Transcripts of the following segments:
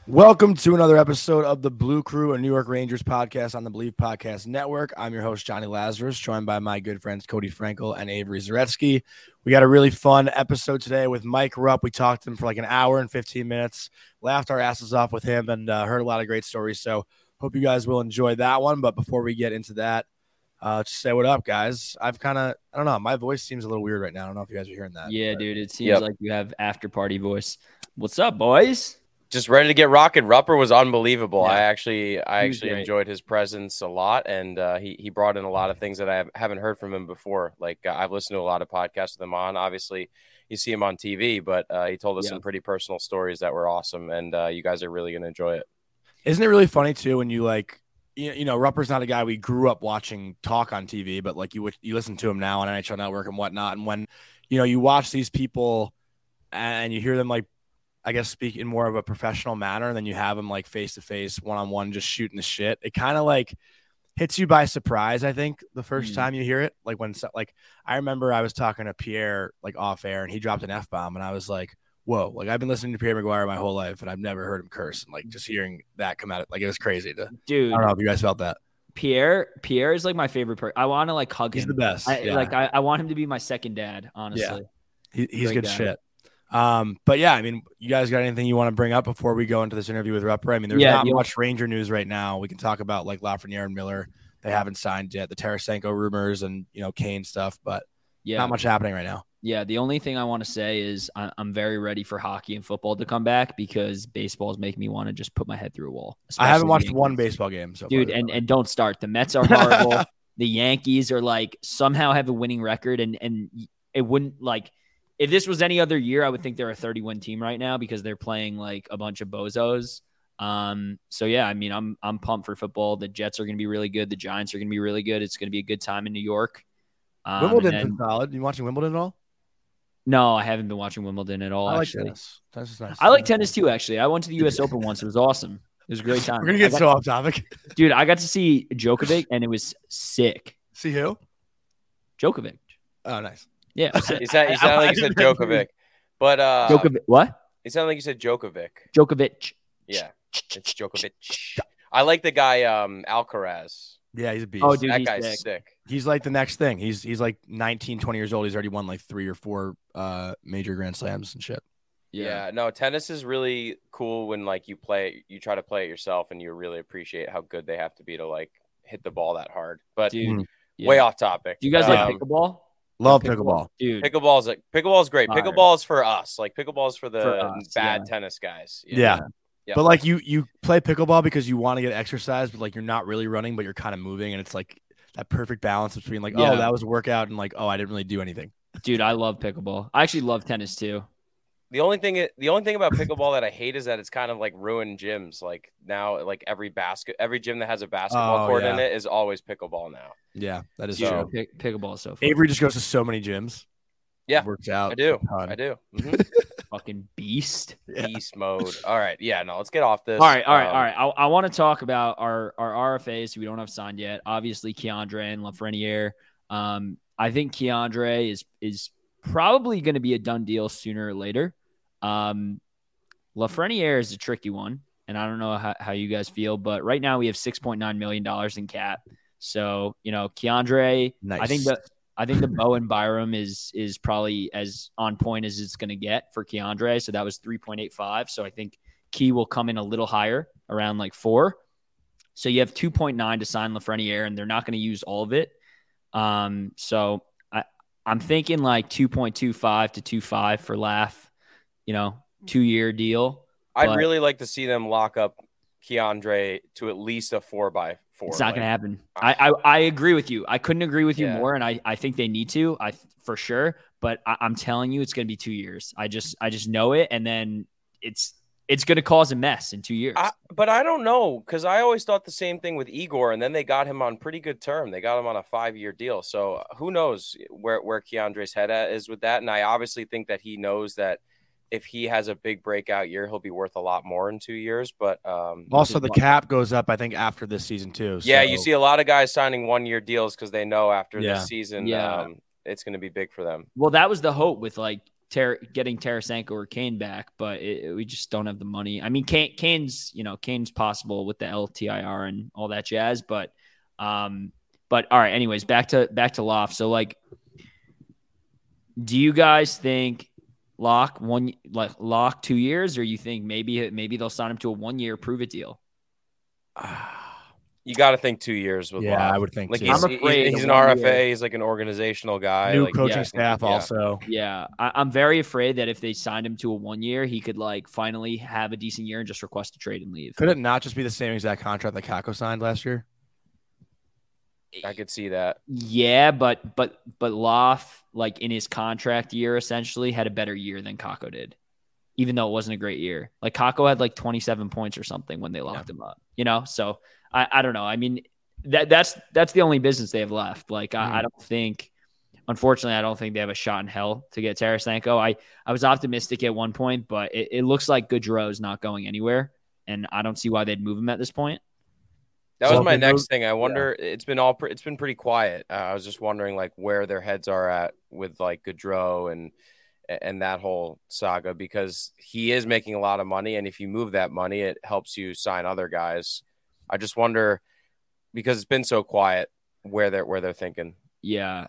Welcome to another episode of the Blue Crew, a New York Rangers podcast on the Believe Podcast Network. I'm your host, Johnny Lazarus, joined by my good friends Cody Frankel and Avery Zaretsky. We got a really fun episode today with Mike Rupp. We talked to him for like an hour and 15 minutes, laughed our asses off with him, and heard a lot of great stories. So hope you guys will enjoy that one. But before we get into that, just say what up, guys. I don't know, my voice seems a little weird right now. I don't know if you guys are hearing that. Yeah, dude, it seems like you have after party voice. What's up, boys? Just ready to get rocking. Rupper was unbelievable. Yeah. I actually enjoyed his presence a lot, and he brought in a lot of things that I haven't heard from him before. Like I've listened to a lot of podcasts with him on. Obviously, you see him on TV, but he told us some pretty personal stories that were awesome, and you guys are really going to enjoy it. Isn't it really funny too when you like, you know, Rupper's not a guy we grew up watching talk on TV, but like you listen to him now on NHL Network and whatnot, and when you watch these people and you hear them like, I guess, speak in more of a professional manner, and then you have them like face to face, one on one, just shooting the shit. It kind of like hits you by surprise. I think the first time you hear it, like I remember I was talking to Pierre like off air, and he dropped an F-bomb, and I was like, "Whoa!" Like I've been listening to Pierre McGuire my whole life, and I've never heard him curse. And like just hearing that come out, like it was crazy. Dude, I don't know if you guys felt that. Pierre is like my favorite person. I want to like hug him. He's the best. I want him to be my second dad. Honestly, he's good shit. But yeah, I mean, you guys got anything you want to bring up before we go into this interview with Rupper? I mean, there's not much Ranger news right now. We can talk about like Lafreniere and Miller. They haven't signed yet. The Tarasenko rumors and Kane stuff, but not much happening right now. Yeah, the only thing I want to say is I'm very ready for hockey and football to come back because baseball is making me want to just put my head through a wall. I haven't watched one baseball game so dude, far. And don't start. The Mets are horrible. The Yankees are like somehow have a winning record, and it wouldn't like. If this was any other year, I would think they're a 30-win team right now because they're playing like a bunch of bozos. So yeah, I mean, I'm pumped for football. The Jets are going to be really good. The Giants are going to be really good. It's going to be a good time in New York. Wimbledon's been solid. You watching Wimbledon at all? No, I haven't been watching Wimbledon at all. I like actually, tennis. Tennis is nice. I like tennis too. Actually, I went to the U.S. Open once. It was awesome. It was a great time. We're gonna get so off topic, dude. I got to see Djokovic, and it was sick. See who? Djokovic. Oh, nice. Yeah, he sounded like you said Djokovic, but Djokovic. What? It sounded like you said Djokovic. Djokovic. Yeah, it's Djokovic. I like the guy Alcaraz. Yeah, he's a beast. Oh, dude, that guy's sick. He's like the next thing. He's like 19, 20 years old. He's already won like 3 or 4 major Grand Slams and shit. Yeah, no, tennis is really cool when like you try to play it yourself, and you really appreciate how good they have to be to like hit the ball that hard. But dude, way off topic. Do you guys like pickleball? Love pickleball. Dude. Pickleball is great. Pickleball is for us. Like pickleball is for the bad tennis guys. Yeah. But like you play pickleball because you want to get exercise, but like you're not really running, but you're kind of moving, and it's like that perfect balance between like, oh, that was a workout, and like, oh, I didn't really do anything. Dude, I love pickleball. I actually love tennis too. The only thing about pickleball that I hate is that it's kind of like ruined gyms. Like now, like every gym that has a basketball court in it is always pickleball now. Yeah, that is true. Pickleball is so fun. Avery just goes to so many gyms. Yeah, works out. I do. Mm-hmm. Fucking beast. Beast mode. All right. Yeah. No. Let's get off this. All right. I want to talk about our RFAs who we don't have signed yet. Obviously, K'Andre and Lafreniere. I think K'Andre is probably going to be a done deal sooner or later. Lafreniere is a tricky one, and I don't know how you guys feel, but right now we have $6.9 million in cap. So, K'Andre, nice. I think the Bowen Byram is probably as on point as it's going to get for K'Andre. So that was 3.85. So I think Key will come in a little higher, around like 4. So you have 2.9 to sign Lafreniere, and they're not going to use all of it. So I'm thinking like 2.25 to 2.5 for Laf, 2-year deal. I'd really like to see them lock up K'Andre to at least a 4x4. It's not going to happen. I agree with you. I couldn't agree with you more, and I think they need to, for sure. But I'm telling you, it's going to be 2 years. I just know it, and then it's going to cause a mess in 2 years. But I don't know, because I always thought the same thing with Igor, and then they got him on pretty good term. They got him on a 5-year deal. So who knows where K'Andre's head is with that? And I obviously think that he knows that if he has a big breakout year, he'll be worth a lot more in 2 years. But also the cap goes up, I think, after this season too. So. Yeah, you see a lot of guys signing 1-year deals because they know after this season, it's going to be big for them. Well, that was the hope with like getting Tarasenko or Kane back, but we just don't have the money. I mean, Kane's possible with the LTIR and all that jazz, but all right. Anyways, back to Loft. So like, do you guys think lock 2 years, or you think maybe they'll sign him to a 1 year prove it deal? You got to think 2 years with Love. I would think like too. I'm afraid he's an RFA. He's like an organizational guy. New like, coaching staff also. Yeah, I'm very afraid that if they signed him to a 1 year, he could like finally have a decent year and just request a trade and leave. Could it not just be the same exact contract that Kakko signed last year? I could see that. Yeah, but Loft, like in his contract year, essentially had a better year than Kakko did, even though it wasn't a great year. Like Kakko had like 27 points or something when they locked him up. So I don't know. I mean, that's the only business they have left. Like I don't think, unfortunately, I don't think they have a shot in hell to get Tarasenko. I was optimistic at one point, but it looks like Gaudreau's not going anywhere, and I don't see why they'd move him at this point. That was my next thing. I wonder. Yeah. It's been pretty quiet. I was just wondering like where their heads are at with like Gaudreau and that whole saga, because he is making a lot of money, and if you move that money, it helps you sign other guys. I just wonder, because it's been so quiet, where they're thinking. Yeah,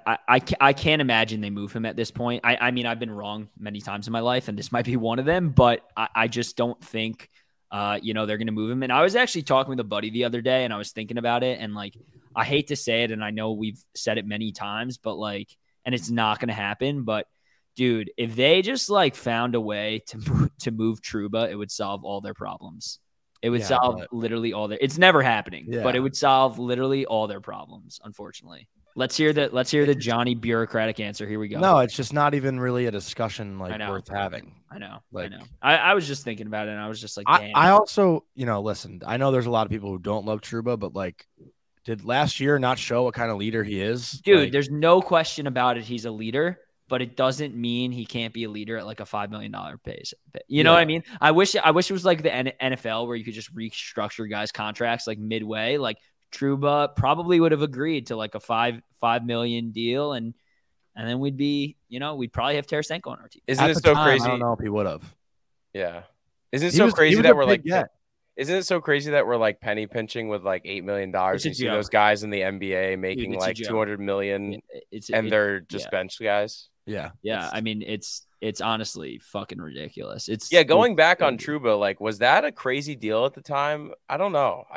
I can't imagine they move him at this point. I mean, I've been wrong many times in my life, and this might be one of them, but I just don't think they're going to move him. And I was actually talking with a buddy the other day, and I was thinking about it, and like, I hate to say it, and I know we've said it many times, but like, and it's not going to happen, but dude, if they just like found a way to move Trouba, it would solve all their problems. It would solve literally all their. It's never happening, but it would solve literally all their problems. Unfortunately, let's hear the Johnny bureaucratic answer. Here we go. No, it's just not even really a discussion like worth having. I know. Like, I know. I was just thinking about it, and I was just like, damn. I also, listen. I know there's a lot of people who don't love Trouba, but like, did last year not show what kind of leader he is? Dude, like, there's no question about it. He's a leader. But it doesn't mean he can't be a leader at like a $5 million pace. You know what I mean? I wish it was like the NFL where you could just restructure guys' contracts like midway. Like Trouba probably would have agreed to like a $5 million deal, and then we'd be, we'd probably have Tarasenko on our team. Isn't it so crazy? I don't know if he would have. Yeah. Isn't it so crazy that we're like? Isn't it so crazy that we're like penny pinching with like $8 million? You see those guys in the NBA making like $200 million, and they're just bench guys. Yeah. Yeah. I mean, it's honestly fucking ridiculous. Going back on Trouba, like, was that a crazy deal at the time? I don't know.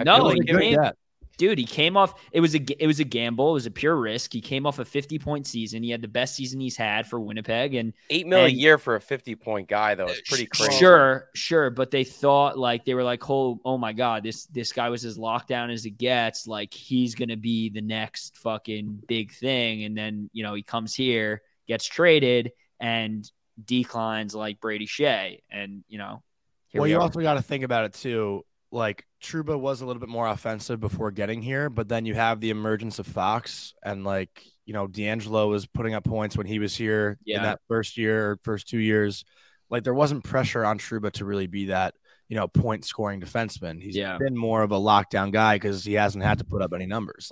Dude, he came off. It was a gamble. It was a pure risk. He came off a 50-point season. He had the best season he's had for Winnipeg, and $8 million a year for a 50-point guy, though, is pretty crazy. Sure. But they thought they were like, oh my God, this guy was as locked down as it gets. Like, he's gonna be the next fucking big thing. And then he comes here, gets traded, and declines like Brady Shea. And you also got to think about it too. Like, Trouba was a little bit more offensive before getting here, but then you have the emergence of Fox, and D'Angelo was putting up points when he was here in that first 2 years. Like, there wasn't pressure on Trouba to really be that, point scoring defenseman. He's been more of a lockdown guy because he hasn't had to put up any numbers.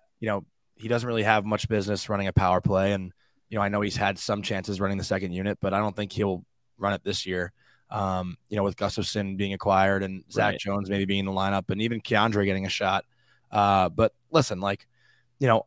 He doesn't really have much business running a power play. And, I know he's had some chances running the second unit, but I don't think he'll run it this year. With Gustafsson being acquired and Zach Jones maybe being in the lineup, and even Keandre getting a shot. But listen, the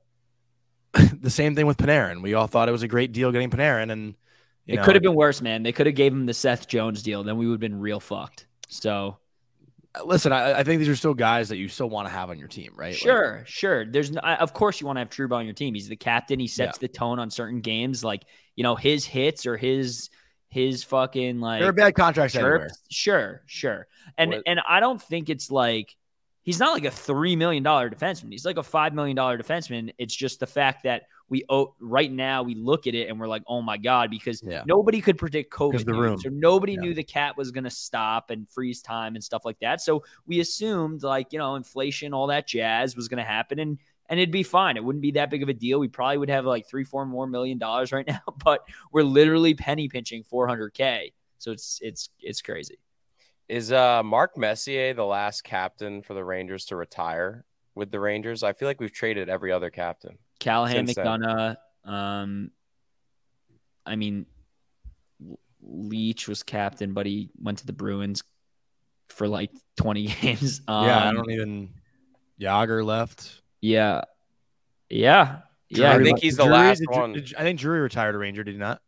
same thing with Panarin. We all thought it was a great deal getting Panarin, and it could have been worse, man. They could have gave him the Seth Jones deal. Then we would have been real fucked. So listen, I think these are still guys that you still want to have on your team, right? Sure. There's of course you want to have Trouba on your team. He's the captain. He sets the tone on certain games. His hits or his fucking there are bad contracts everywhere. Sure. And I don't think it's like he's not like a $3 million defenseman. He's like a $5 million defenseman. It's just the fact that right now we look at it and we're like, oh my God, because nobody could predict COVID. So nobody knew the cat was going to stop and freeze time and stuff like that. So we assumed inflation, all that jazz was going to happen, and it'd be fine. It wouldn't be that big of a deal. We probably would have like $3-4 more million right now, but we're literally penny pinching $400K. So it's crazy. Is Mark Messier the last captain for the Rangers to retire with the Rangers? I feel like we've traded every other captain. Callahan, McDonough. I mean, Leach was captain, but he went to the Bruins for like 20 games. I don't even. Yager left. Yeah. I think he's the last one. I think Drury retired a Ranger. Did he not?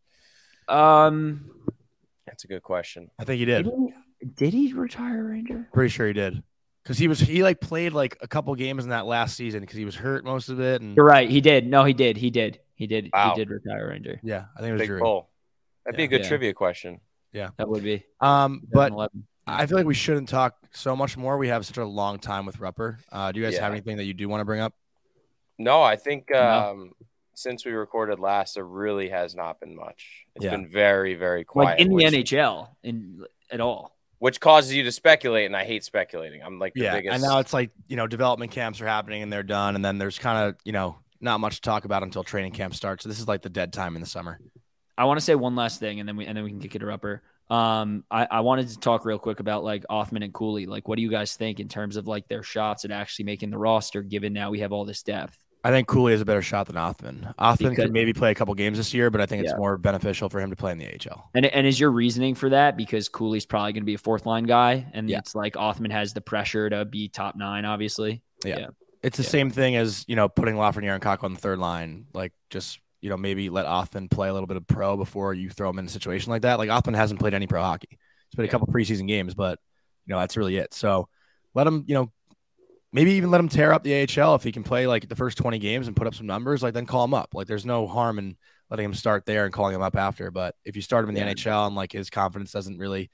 That's a good question. I think he did. Did he retire a Ranger? Pretty sure he did. Because he like played like a couple games in that last season because he was hurt most of it. And you're right. He did. No, he did. Wow. He did retire a Ranger. Yeah, I think it was Big Drury. pull. That'd be a good trivia question. Yeah, that would be. But I feel like we shouldn't talk so much more. We have such a long time with Rupper. Do you guys have anything that you do want to bring up? No, I think since we recorded last, there really has not been much. It's been very, very quiet. Like in the NHL at all. Which causes you to speculate, and I hate speculating. I'm like the biggest. And now it's like, development camps are happening and they're done. And then there's kind of, not much to talk about until training camp starts. So this is like the dead time in the summer. I want to say one last thing, and then we can kick it to Rupper. I wanted to talk real quick about like Othmann and Cooley. Like, what do you guys think in terms of like their shots at actually making the roster, given now we have all this depth? I think Cooley has a better shot than Othmann. Othmann could maybe play a couple games this year, but I think it's more beneficial for him to play in the AHL. And is your reasoning for that because Cooley's probably going to be a fourth line guy, and it's like Othmann has the pressure to be top 9, obviously. Yeah. It's the same thing as, putting Lafreniere and Kakko on the third line. Like, just, maybe let Othmann play a little bit of pro before you throw him in a situation like that. Like, Othmann hasn't played any pro hockey. He's played a couple preseason games, but, that's really it. So let him, maybe even let him tear up the AHL if he can play like the first 20 games and put up some numbers, like then call him up. Like there's no harm in letting him start there and calling him up after. But if you start him in the NHL and like his confidence doesn't really,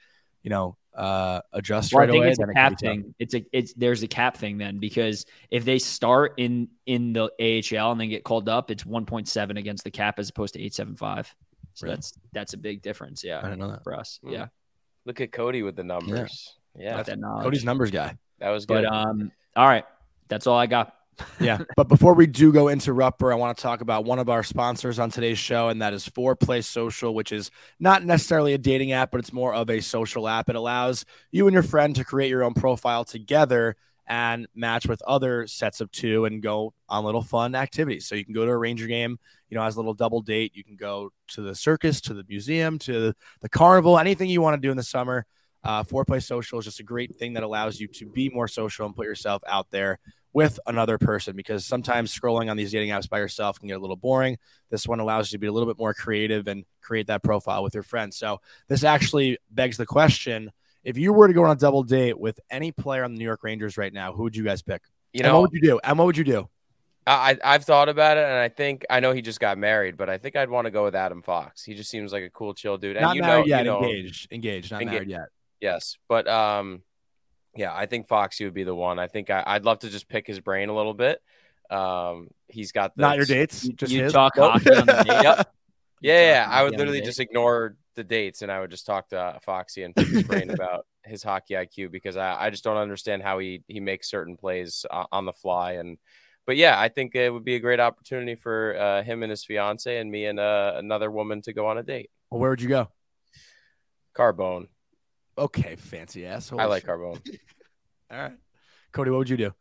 adjust right away, it's a cap thing. There's a cap thing then, because if they start in the AHL and then get called up, it's 1.7 against the cap as opposed to 8.75. So really? That's a big difference. Yeah. I didn't know that for us. Yeah. Look at Cody with the numbers. Yeah. Cody's numbers guy. That was good. But, all right. That's all I got. Yeah. But before we do go into Rupper, I want to talk about one of our sponsors on today's show, and that is 4Play Social, which is not necessarily a dating app, but it's more of a social app. It allows you and your friend to create your own profile together and match with other sets of 2 and go on little fun activities. So you can go to a Ranger game, as a little double date. You can go to the circus, to the museum, to the carnival, anything you want to do in the summer. 4Play Social is just a great thing that allows you to be more social and put yourself out there with another person, because sometimes scrolling on these dating apps by yourself can get a little boring. This one allows you to be a little bit more creative and create that profile with your friends. So this actually begs the question, if you were to go on a double date with any player on the New York Rangers right now, who would you guys pick? And what would you do? And what would you do? I've thought about it, and I know he just got married, but I think I'd want to go with Adam Fox. He just seems like a cool, chill dude. And not married yet, engaged, not married yet. Yes, but yeah, I think Foxy would be the one. I think I'd love to just pick his brain a little bit. He's got not your dates, just you his? talk hockey on the date. Yep. Yeah. I would literally just ignore the dates, and I would just talk to Foxy and pick his brain about his hockey IQ, because I just don't understand how he makes certain plays on the fly. But yeah, I think it would be a great opportunity for him and his fiance and me and another woman to go on a date. Well, where would you go? Carbone. Okay, fancy asshole. I like Carbone. All right. Cody, what would you do?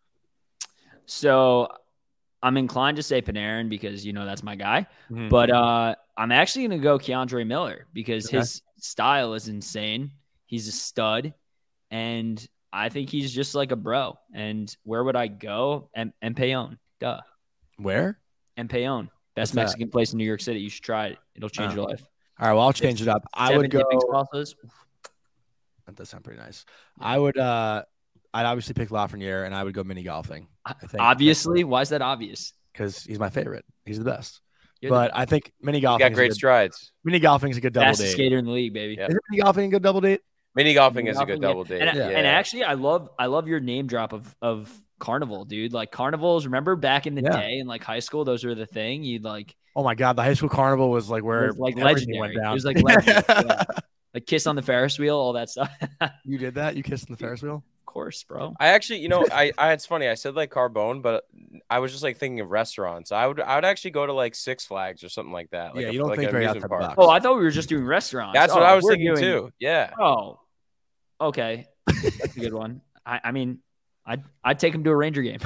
So I'm inclined to say Panarin because, that's my guy. Mm-hmm. But I'm actually going to go Keandre Miller because his style is insane. He's a stud. And I think he's just like a bro. And where would I go? Empeon. Duh. Where? Empeon. Best Mexican place in New York City. You should try it. It'll change your life. All right. Well, I'll change it up. I would go. That does sound pretty nice. I'd obviously pick Lafreniere, and I would go mini golfing. I think. Obviously, why is that obvious? Because he's my favorite. He's the best. But I think mini golfing. Got great strides. Mini golfing is a good double Best date. Skater in the league, baby. Yeah. Is mini golfing a good double date? Mini golfing is a good double date. And actually, I love your name drop of carnival, dude. Like carnivals. Remember back in the day in like high school, those were the thing. You'd like. Oh my God, the high school carnival was like where like everything legendary. went down. It was like legendary. Like kiss on the Ferris wheel, all that stuff. You did that? You kissed on the Ferris wheel? Of course, bro. I actually, it's funny. I said like Carbone, but I was just like thinking of restaurants. I would actually go to like Six Flags or something like that. Like you don't think very outside the box. Oh, I thought we were just doing restaurants. That's what I was thinking too. Yeah. Oh, okay. That's a good one. I mean, I'd take him to a Ranger game.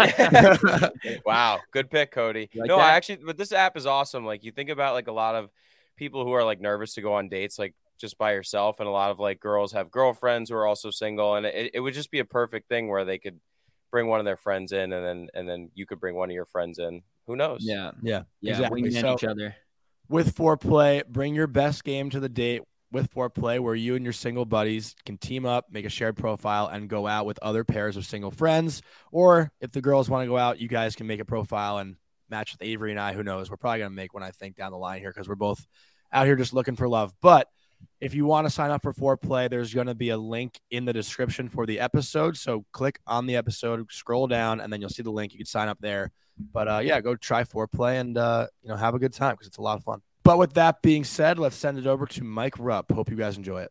Wow. Good pick, Cody. Like no, that? but this app is awesome. Like you think about like a lot of people who are like nervous to go on dates. Like just by yourself. And a lot of like girls have girlfriends who are also single. And it would just be a perfect thing where they could bring one of their friends in and then you could bring one of your friends in. Who knows? Yeah. Exactly. Wingman So, each other. with Foreplay, bring your best game to the date with Foreplay, where you and your single buddies can team up, make a shared profile, and go out with other pairs of single friends. Or if the girls want to go out, you guys can make a profile and match with Avery and I. Who knows? We're probably going to make one, I think, down the line here because we're both out here just looking for love. But if you want to sign up for Foreplay, there's going to be a link in the description for the episode. So click on the episode, scroll down, and then you'll see the link. You can sign up there. But yeah, go try Foreplay and have a good time because it's a lot of fun. But with that being said, let's send it over to Mike Rupp. Hope you guys enjoy it.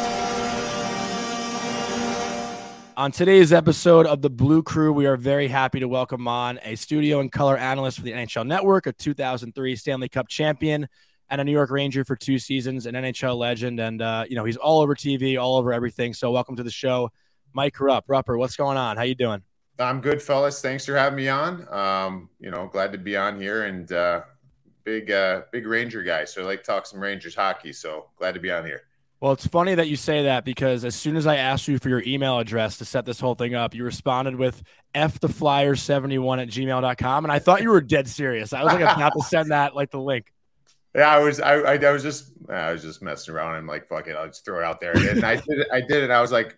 On today's episode of the Blue Crew, we are very happy to welcome on a studio and color analyst for the NHL Network, a 2003 Stanley Cup champion, and a New York Ranger for 2 seasons, an NHL legend. And, he's all over TV, all over everything. So welcome to the show, Mike Rupp. Rupper, what's going on? How you doing? I'm good, fellas. Thanks for having me on. Glad to be on here and big Ranger guy. So I like to talk some Rangers hockey. So glad to be on here. Well, it's funny that you say that because as soon as I asked you for your email address to set this whole thing up, you responded with ftheflyers71@gmail.com. And I thought you were dead serious. I was like about to send that, like the link. Yeah, I was just messing around and like, fuck it, I'll just throw it out there. And I did it. I was like,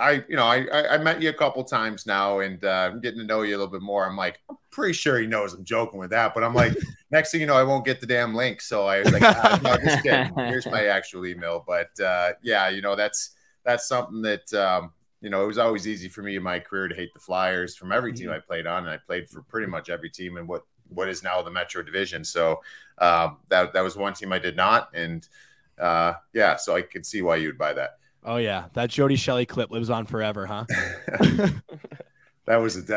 I met you a couple times now and I'm getting to know you a little bit more. I'm like, I'm pretty sure he knows I'm joking with that, but I'm like, next thing you know, I won't get the damn link. So I was like, no, just kidding. Here's my actual email. But that's something that, it was always easy for me in my career to hate the Flyers from every team I played on. And I played for pretty much every team in what is now the Metro Division. So that was one team I did not. And so I could see why you'd buy that. Oh, yeah. That Jody Shelley clip lives on forever, huh? That was a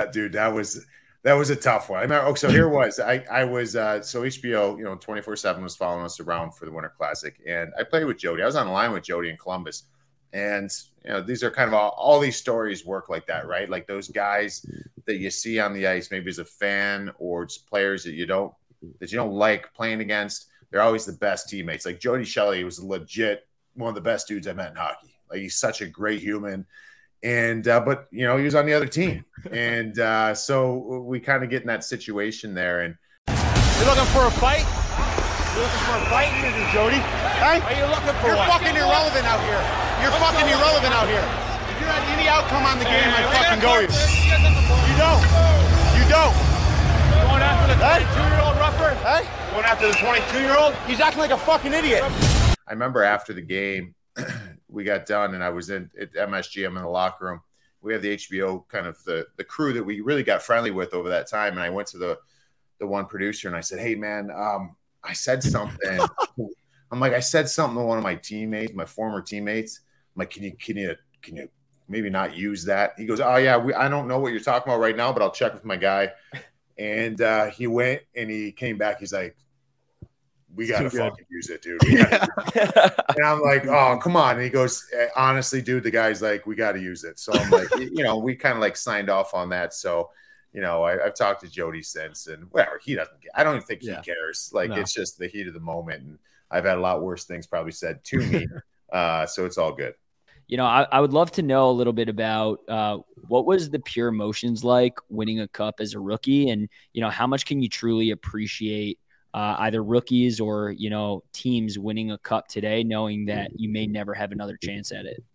tough one. I remember, so here was, I was, so HBO, 24/7 was following us around for the Winter Classic. And I played with Jody. I was on the line with Jody in Columbus. And, these are kind of all these stories work like that, right? Like those guys that you see on the ice, maybe as a fan or just players that you don't like playing against. They're always the best teammates. Like Jody Shelley was legit one of the best dudes I met in hockey. Like he's such a great human. And, but he was on the other team. And so we kind of get in that situation there. And you're looking for a fight? You looking for a fight, Jody? Hey? Are you looking for You're what? Fucking irrelevant out here. You're fucking irrelevant out here. If you had any outcome on the game, I'd fucking go you. You don't. You don't. Going after the 22-year-old Rupper? Hey? Going after the 22-year-old? He's acting like a fucking idiot. I remember after the game, we got done, and I was at MSG. I'm in the locker room. We have the HBO kind of the crew that we really got friendly with over that time. And I went to the one producer, and I said, hey, man, I said something. I said something to one of my teammates, my former teammates. I'm like, can you maybe not use that? He goes, oh yeah, I don't know what you're talking about right now, but I'll check with my guy. And he went and he came back. He's like, we got to fucking use it, dude. And I'm like, oh, come on. And he goes, honestly, dude, the guy's like, we got to use it. So I'm like, we kind of like signed off on that. So, I've talked to Jody since, and whatever, he doesn't care. I don't think he cares. Like, no. It's just the heat of the moment. And I've had a lot worse things probably said to me. So it's all good. I would love to know a little bit about what was the pure emotions like winning a cup as a rookie, and how much can you truly appreciate either rookies or teams winning a cup today, knowing that you may never have another chance at it.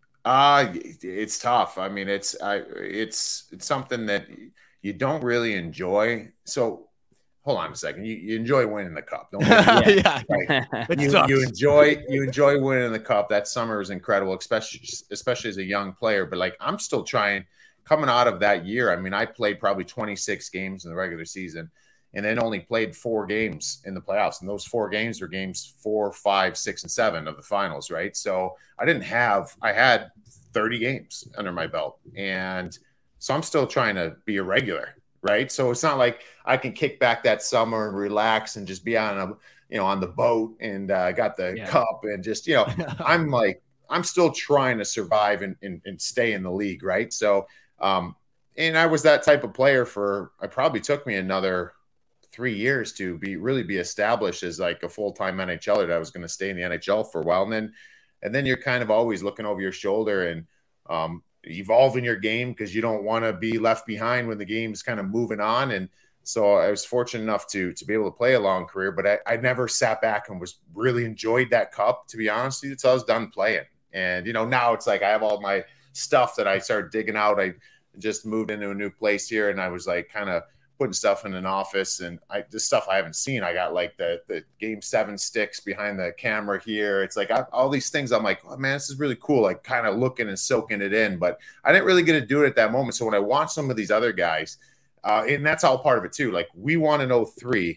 It's tough. I mean, it's something that you don't really enjoy. So hold on a second. You enjoy winning the cup. Don't yeah. Right? You enjoy winning the cup. That summer was incredible, especially as a young player. But like, I'm still trying coming out of that year. I mean, I played probably 26 games in the regular season and then only played 4 games in the playoffs. And those 4 games were games 4, 5, 6, and 7 of the finals. Right. So I had 30 games under my belt. And so I'm still trying to be a regular. Right. So it's not like I can kick back that summer and relax and just be on the boat and got the cup and just, I'm still trying to survive and stay in the league. Right. So, and I was that type of player it probably took me another 3 years to really be established as like a full-time NHLer that I was going to stay in the NHL for a while. And then And then you're kind of always looking over your shoulder and evolving your game because you don't want to be left behind when the game's kind of moving on. And so I was fortunate enough to be able to play a long career, but I never sat back and was really enjoyed that cup, to be honest with you, until I was done playing. And, now it's like I have all my stuff that I started digging out. I just moved into a new place here, and I was like kind of putting stuff in an office, and this stuff I haven't seen. I got like the Game 7 sticks behind the camera here. It's like all these things. I'm like, oh man, this is really cool. Like kind of looking and soaking it in, but I didn't really get to do it at that moment. So when I watch some of these other guys, and that's all part of it too. Like we won in 2003.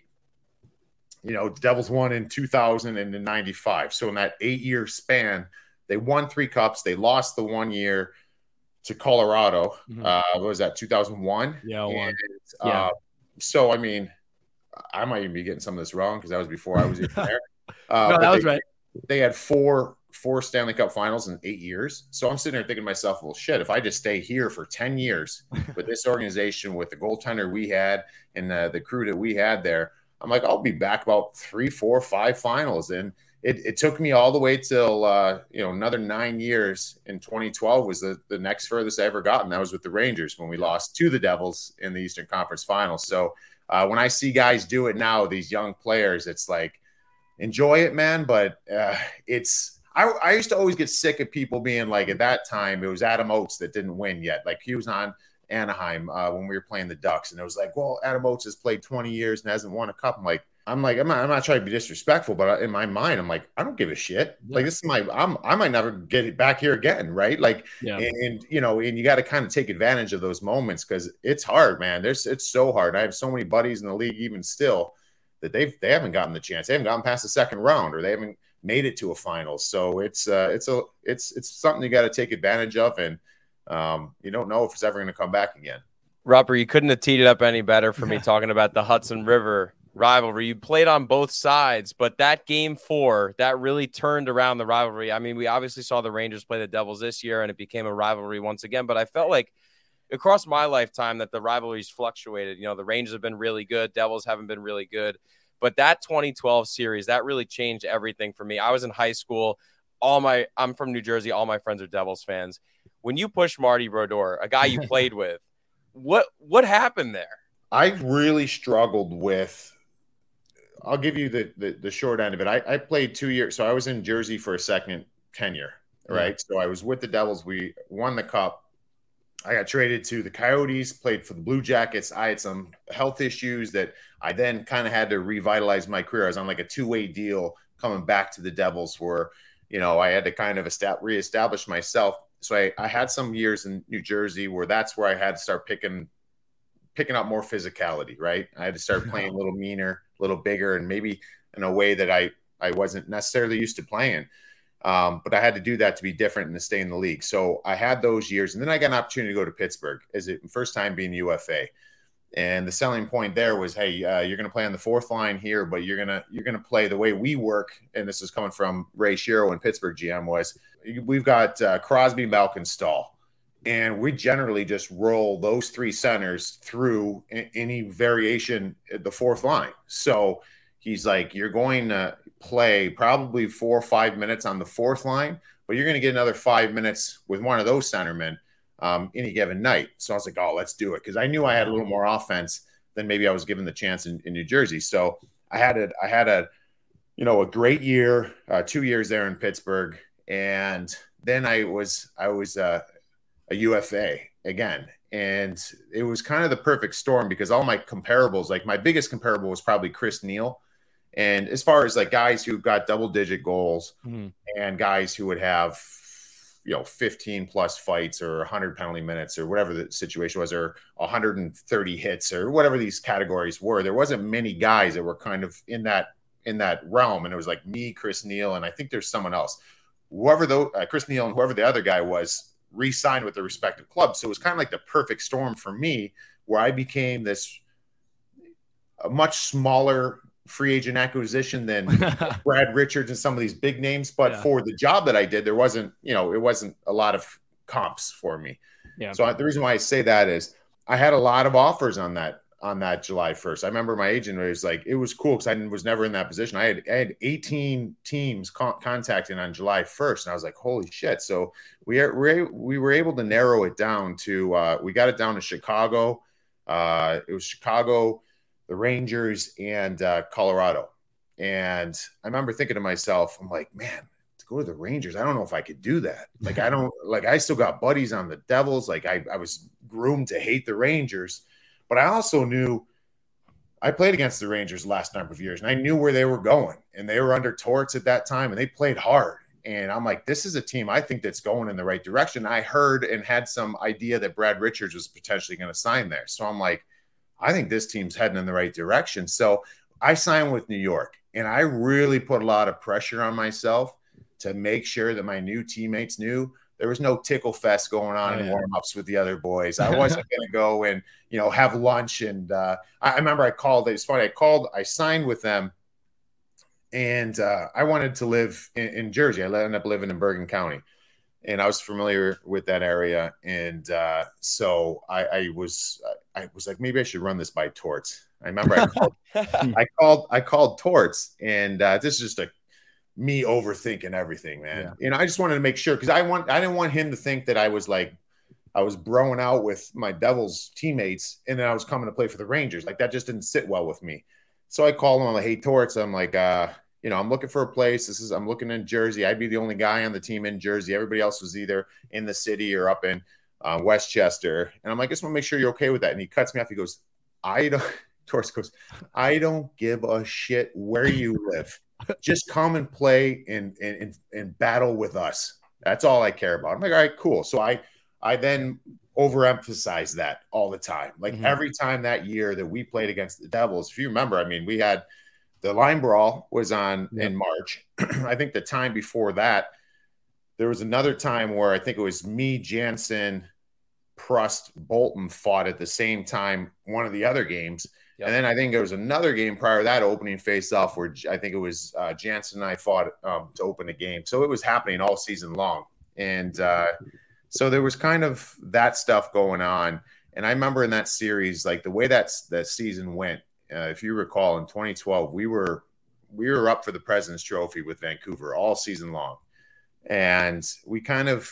The Devils won in 2000 and in 95. So in that 8-year span, they won 3 cups. They lost the 1 year to Colorado. What was that, 2001? Yeah, and, so, I mean, I might even be getting some of this wrong because that was before I was even there. No, that was right. They had four Stanley Cup finals in 8 years. So I'm sitting there thinking to myself, well, shit, if I just stay here for 10 years with this organization, with the goaltender we had and the crew that we had there, I'm like, I'll be back about 3, 4, 5 finals. And it took me all the way till, another 9 years. In 2012 was the next furthest I ever got. And that was with the Rangers when we lost to the Devils in the Eastern Conference Finals. So when I see guys do it now, these young players, it's like, enjoy it, man. But I used to always get sick of people being like, at that time, it was Adam Oates that didn't win yet. Like he was on Anaheim when we were playing the Ducks. And it was like, well, Adam Oates has played 20 years and hasn't won a cup. I'm not trying to be disrespectful, but in my mind, I'm like, I don't give a shit. Yeah. Like this is I might never get it back here again. Right. Like, yeah. And you got to kind of take advantage of those moments because it's hard, man. It's so hard. I have so many buddies in the league, even still, that they haven't gotten the chance. They haven't gotten past the second round, or they haven't made it to a final. So it's something you got to take advantage of. And you don't know if it's ever going to come back again. Robert, you couldn't have teed it up any better for me talking about the Hudson River rivalry. You played on both sides, but that Game 4 that really turned around the rivalry. I mean, we obviously saw the Rangers play the Devils this year and it became a rivalry once again, but I felt like across my lifetime that the rivalries fluctuated. The Rangers have been really good, Devils haven't been really good, but that 2012 series, that really changed everything for me. I was in high school. I'm from New Jersey, all my friends are Devils fans. When you pushed Marty Brodeur, a guy you played with, what happened there? I really struggled with. I'll give you the short end of it. I played 2 years. So I was in Jersey for a second tenure, right? Yeah. So I was with the Devils. We won the cup. I got traded to the Coyotes, played for the Blue Jackets. I had some health issues that I then kind of had to revitalize my career. I was on like a 2-way deal coming back to the Devils where, I had to kind of reestablish myself. So I had some years in New Jersey where that's where I had to start picking up more physicality, right? I had to start playing a little meaner, a little bigger, and maybe in a way that I wasn't necessarily used to playing. But I had to do that to be different and to stay in the league. So I had those years. And then I got an opportunity to go to Pittsburgh as the first time being UFA. And the selling point there was, hey, you're going to play on the fourth line here, but you're going to play the way we work. And this is coming from Ray Shero and Pittsburgh GM was, we've got Crosby, Malkin, Stahl. And we generally just roll those 3 centers through any variation at the fourth line. So he's like, you're going to play probably 4 or 5 minutes on the fourth line, but you're going to get another 5 minutes with one of those centermen any given night. So I was like, oh, let's do it. Because I knew I had a little more offense than maybe I was given the chance in New Jersey. So I had a great year, 2 years there in Pittsburgh. And then I was a UFA again. And it was kind of the perfect storm because all my comparables, like my biggest comparable was probably Chris Neal. And as far as like guys who got double-digit goals and guys who would have, 15 plus fights or 100 penalty minutes or whatever the situation was, or 130 hits or whatever these categories were, there wasn't many guys that were kind of in that realm. And it was like me, Chris Neal, and I think there's someone else. Chris Neal and whoever the other guy was re-signed with the respective clubs. So it was kind of like the perfect storm for me where I became a much smaller free agent acquisition than Brad Richards and some of these big names. But for the job that I did, there wasn't, it wasn't a lot of comps for me. Yeah. So the reason why I say that is I had a lot of offers on that on that July 1st. I remember my agent was like, it was cool because I was never in that position. I had 18 teams contacting on July 1st, and I was like, holy shit. So we were able to narrow it down to we got it down to Chicago. It was Chicago, the Rangers, and Colorado. And I remember thinking to myself, I'm like, man, to go to the Rangers, I don't know if I could do that. Like, I still got buddies on the Devils. Like, I was groomed to hate the Rangers. But I also knew I played against the Rangers the last number of years, and I knew where they were going. And they were under Torts at that time, and they played hard. And I'm like, this is a team I think that's going in the right direction. I heard and had some idea that Brad Richards was potentially going to sign there. So I'm like, I think this team's heading in the right direction. So I signed with New York, and I really put a lot of pressure on myself to make sure that my new teammates knew there was no tickle fest going on in warm-ups with the other boys. I wasn't going to go and, have lunch. And I remember I called. It's funny. I signed with them, and I wanted to live in Jersey. I ended up living in Bergen County, and I was familiar with that area. And so I was like, maybe I should run this by Torts. I remember I called Torts, and this is just me overthinking everything, man. Yeah. I just wanted to make sure, because I didn't want him to think that I was broing out with my Devils teammates and then I was coming to play for the Rangers. Like, that just didn't sit well with me. So I called him. I'm like, hey, Torts, I'm like, I'm looking for a place. I'm looking in Jersey. I'd be the only guy on the team in Jersey. Everybody else was either in the city or up in Westchester. And I'm like, I just want to make sure you're okay with that. And he cuts me off. He goes, Torts goes, I don't give a shit where you live. Just come and play and battle with us. That's all I care about. I'm like, all right, cool. So I then overemphasize that all the time. Like, every time that year that we played against the Devils, if you remember, I mean, we had the line brawl was on in March. I think the time before that, there was another time where I think it was me, Jansen, Prust, Bolton fought at the same time, one of the other games. Yep. And then I think there was another game prior to that opening face-off where I think it was Jansen and I fought to open the game. So it was happening all season long. And so there was kind of that stuff going on. And I remember in that series, like the way that season went, if you recall, in 2012, we were up for the President's Trophy with Vancouver all season long. And we kind of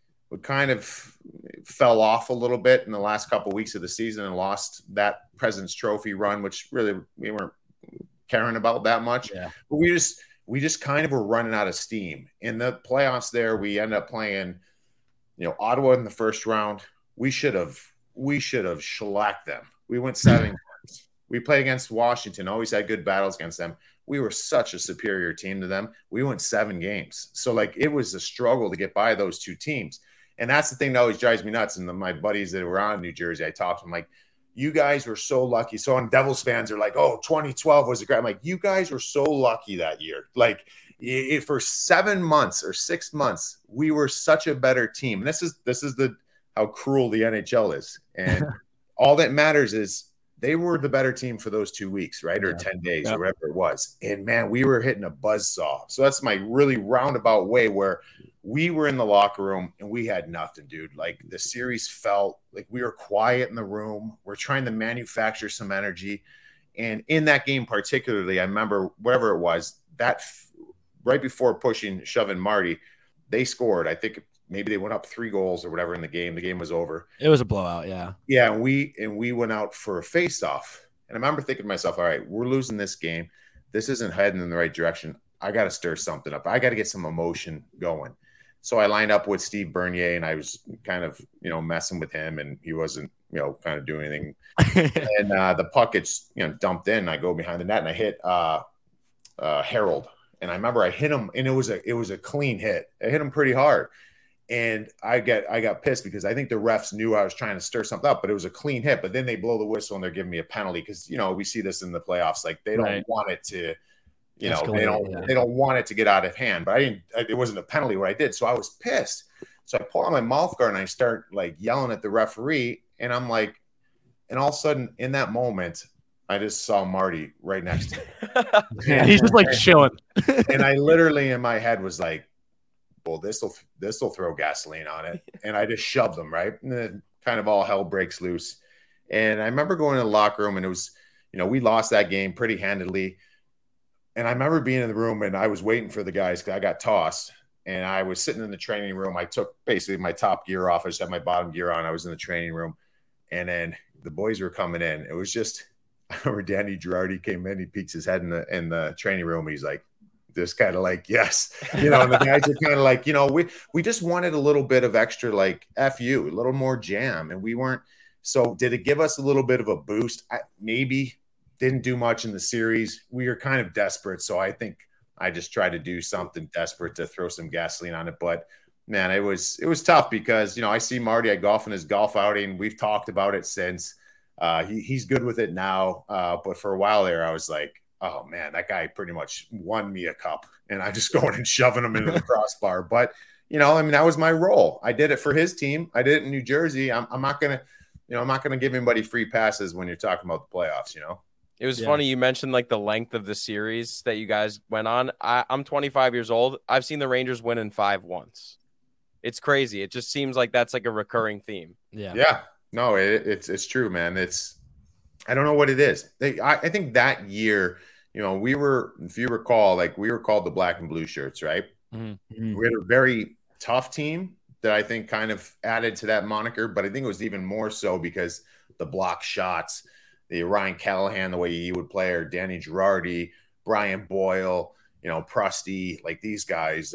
fell off a little bit in the last couple of weeks of the season and lost that President's Trophy run, which really we weren't caring about that much. Yeah. But we just kind of were running out of steam. In the playoffs there, we ended up playing, Ottawa in the first round. We should have shellacked them. We went 7 games. We played against Washington, always had good battles against them. We were such a superior team to them. We went 7 games. So, it was a struggle to get by those two teams. And that's the thing that always drives me nuts. And my buddies that were on New Jersey, I talked to them like, you guys were so lucky. So, and Devils fans are like, oh, 2012 was a great. I'm like, you guys were so lucky that year. Like, for 7 months or 6 months, we were such a better team. And this is how cruel the NHL is. And all that matters is they were the better team for those 2 weeks, right? Or 10 days or whatever it was. And man, we were hitting a buzzsaw. So that's my really roundabout way where we were in the locker room and we had nothing, dude. Like, the series felt like we were quiet in the room. We're trying to manufacture some energy. And in that game particularly, I remember whatever it was, that right before shoving Marty, they scored. I think maybe they went up 3 goals or whatever in the game. The game was over. It was a blowout, yeah. Yeah, and we went out for a face-off. And I remember thinking to myself, all right, we're losing this game. This isn't heading in the right direction. I got to stir something up. I got to get some emotion going. So I lined up with Steve Bernier, and I was kind of, messing with him, and he wasn't, kind of doing anything. And the puck gets, dumped in. I go behind the net, and I hit Harold. And I remember I hit him, and it was a clean hit. I hit him pretty hard. And I got pissed because I think the refs knew I was trying to stir something up, but it was a clean hit. But then they blow the whistle and they're giving me a penalty because, we see this in the playoffs. Like, they don't want it to, they don't want it to get out of hand. But it wasn't a penalty what I did. So I was pissed. So I pull out my mouth guard and I start yelling at the referee. And I'm like, and all of a sudden in that moment, I just saw Marty right next to me. And he's just chilling. And I literally in my head was like, well, this will throw gasoline on it. And I just shoved them, right? And then kind of all hell breaks loose. And I remember going to the locker room, and it was, we lost that game pretty handedly. And I remember being in the room, and I was waiting for the guys because I got tossed. And I was sitting in the training room. I took basically my top gear off. I just had my bottom gear on. I was in the training room. And then the boys were coming in. It was just, I remember Danny Girardi came in. He peeks his head in the training room. He's like, just kind of like, yes. And the guys are kind of like, we just wanted a little bit of extra, like, F you, a little more jam. And we weren't. So did it give us a little bit of a boost? Maybe. Didn't do much in the series. We were kind of desperate. So I think I just tried to do something desperate to throw some gasoline on it. But man, it was tough because, I see Marty, I golf in his golf outing. We've talked about it since. He's good with it now. But for a while there, I was like, oh man, that guy pretty much won me a cup, and I just going and shoving him into the crossbar. But, that was my role. I did it for his team. I did it in New Jersey. I'm not going to give anybody free passes when you're talking about the playoffs, It was funny. You mentioned like the length of the series that you guys went on. I'm 25 years old. I've seen the Rangers win in 5 once. It's crazy. It just seems like that's like a recurring theme. Yeah. Yeah. No, it's true, man. I don't know what it is. I think that year, we were, if you recall, like we were called the Black and Blue Shirts, right? Mm-hmm. We had a very tough team that I think kind of added to that moniker, but I think it was even more so because the block shots, the Ryan Callahan, the way he would play, or Danny Girardi, Brian Boyle, Prusty, like these guys.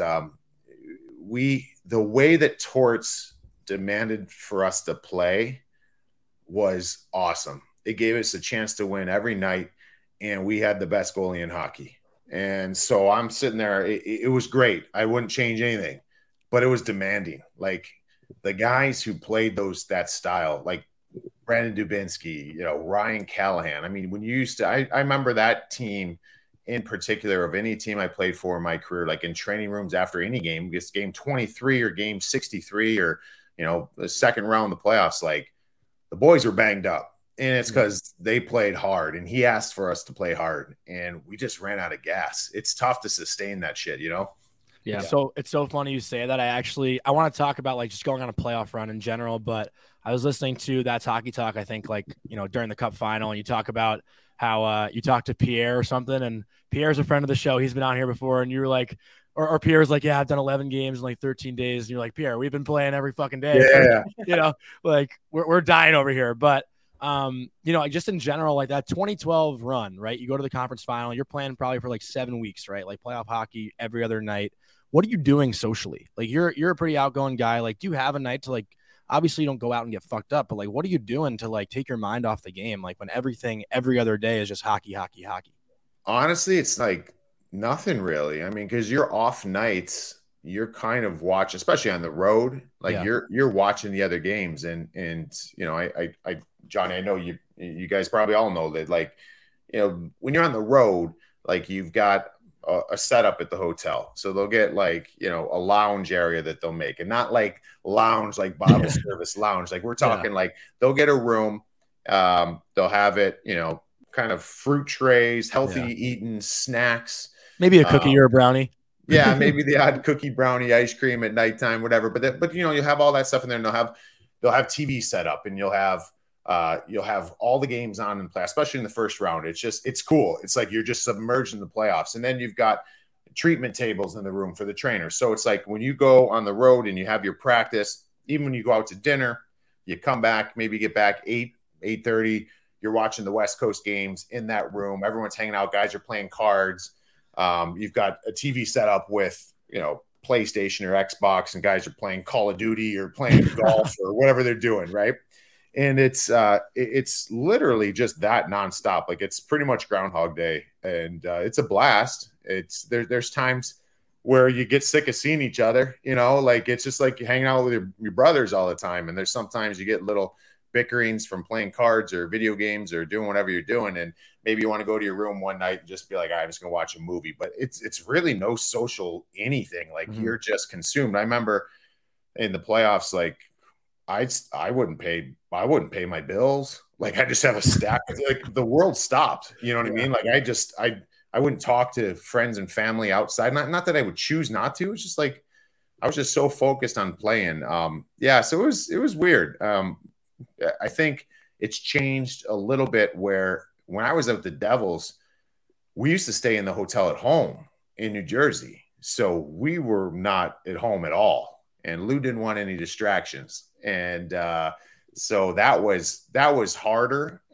The way that Torts demanded for us to play was awesome. It gave us a chance to win every night, and we had the best goalie in hockey. And so I'm sitting there. It was great. I wouldn't change anything, but it was demanding. Like the guys who played that style, like Brandon Dubinsky, Ryan Callahan. I mean, when you used to, I remember that team in particular of any team I played for in my career, like in training rooms after any game, it's game 23 or game 63 or, the second round of the playoffs, like the boys were banged up. And it's because they played hard, and he asked for us to play hard, and we just ran out of gas. It's tough to sustain that shit, Yeah. So it's so funny you say that. I want to talk about like just going on a playoff run in general, but I was listening to That's Hockey Talk, I think like, during the Cup final, and you talk about how you talked to Pierre or something, and Pierre's a friend of the show. He's been on here before, and you were like, or Pierre's like, yeah, I've done 11 games in like 13 days. And you're like, Pierre, we've been playing every fucking day. Yeah. Like we're dying over here. But, just in general, like that 2012 run, right? You go to the conference final, you're playing probably for like 7 weeks, right? Like playoff hockey every other night. What are you doing socially? Like you're a pretty outgoing guy. Like, do you have a night to like, obviously you don't go out and get fucked up, but like, what are you doing to like take your mind off the game? Like when everything every other day is just hockey. Honestly, it's like nothing really. I mean, cause you're off nights, you're kind of watching, especially on the road. Like you're watching the other games and, I Johnny, I know you guys probably all know that like, when you're on the road, like you've got a setup at the hotel. So they'll get like, a lounge area that they'll make, and not like lounge, like bottle service lounge. Like we're talking like they'll get a room. They'll have it, kind of fruit trays, healthy eating snacks, maybe a cookie or a brownie. Yeah. Maybe the odd cookie, brownie, ice cream at nighttime, whatever. But you'll have all that stuff in there, and they'll have TV set up, and you'll have all the games on and play, especially in the first round. It's cool. It's like you're just submerged in the playoffs. And then you've got treatment tables in the room for the trainers. So it's like when you go on the road and you have your practice, even when you go out to dinner, you come back, maybe get back 8:30. You're watching the West Coast games in that room. Everyone's hanging out. Guys are playing cards. You've got a TV set up with, PlayStation or Xbox, and guys are playing Call of Duty or playing golf or whatever they're doing. Right. And it's literally just that nonstop. Like it's pretty much Groundhog Day, and it's a blast. There's times where you get sick of seeing each other, like it's just like you're hanging out with your brothers all the time. And there's sometimes you get little bickerings from playing cards or video games or doing whatever you're doing. And maybe you want to go to your room one night and just be like, I'm just going to watch a movie, but it's really no social anything. Like you're just consumed. I remember in the playoffs, like I wouldn't pay my bills. Like I just have a stack. Like the world stopped. You know what I mean? Like I wouldn't talk to friends and family outside. Not that I would choose not to. It's just like I was just so focused on playing. So it was weird. I think it's changed a little bit where when I was at the Devils, we used to stay in the hotel at home in New Jersey. So we were not at home at all. And Lou didn't want any distractions. And so that was harder.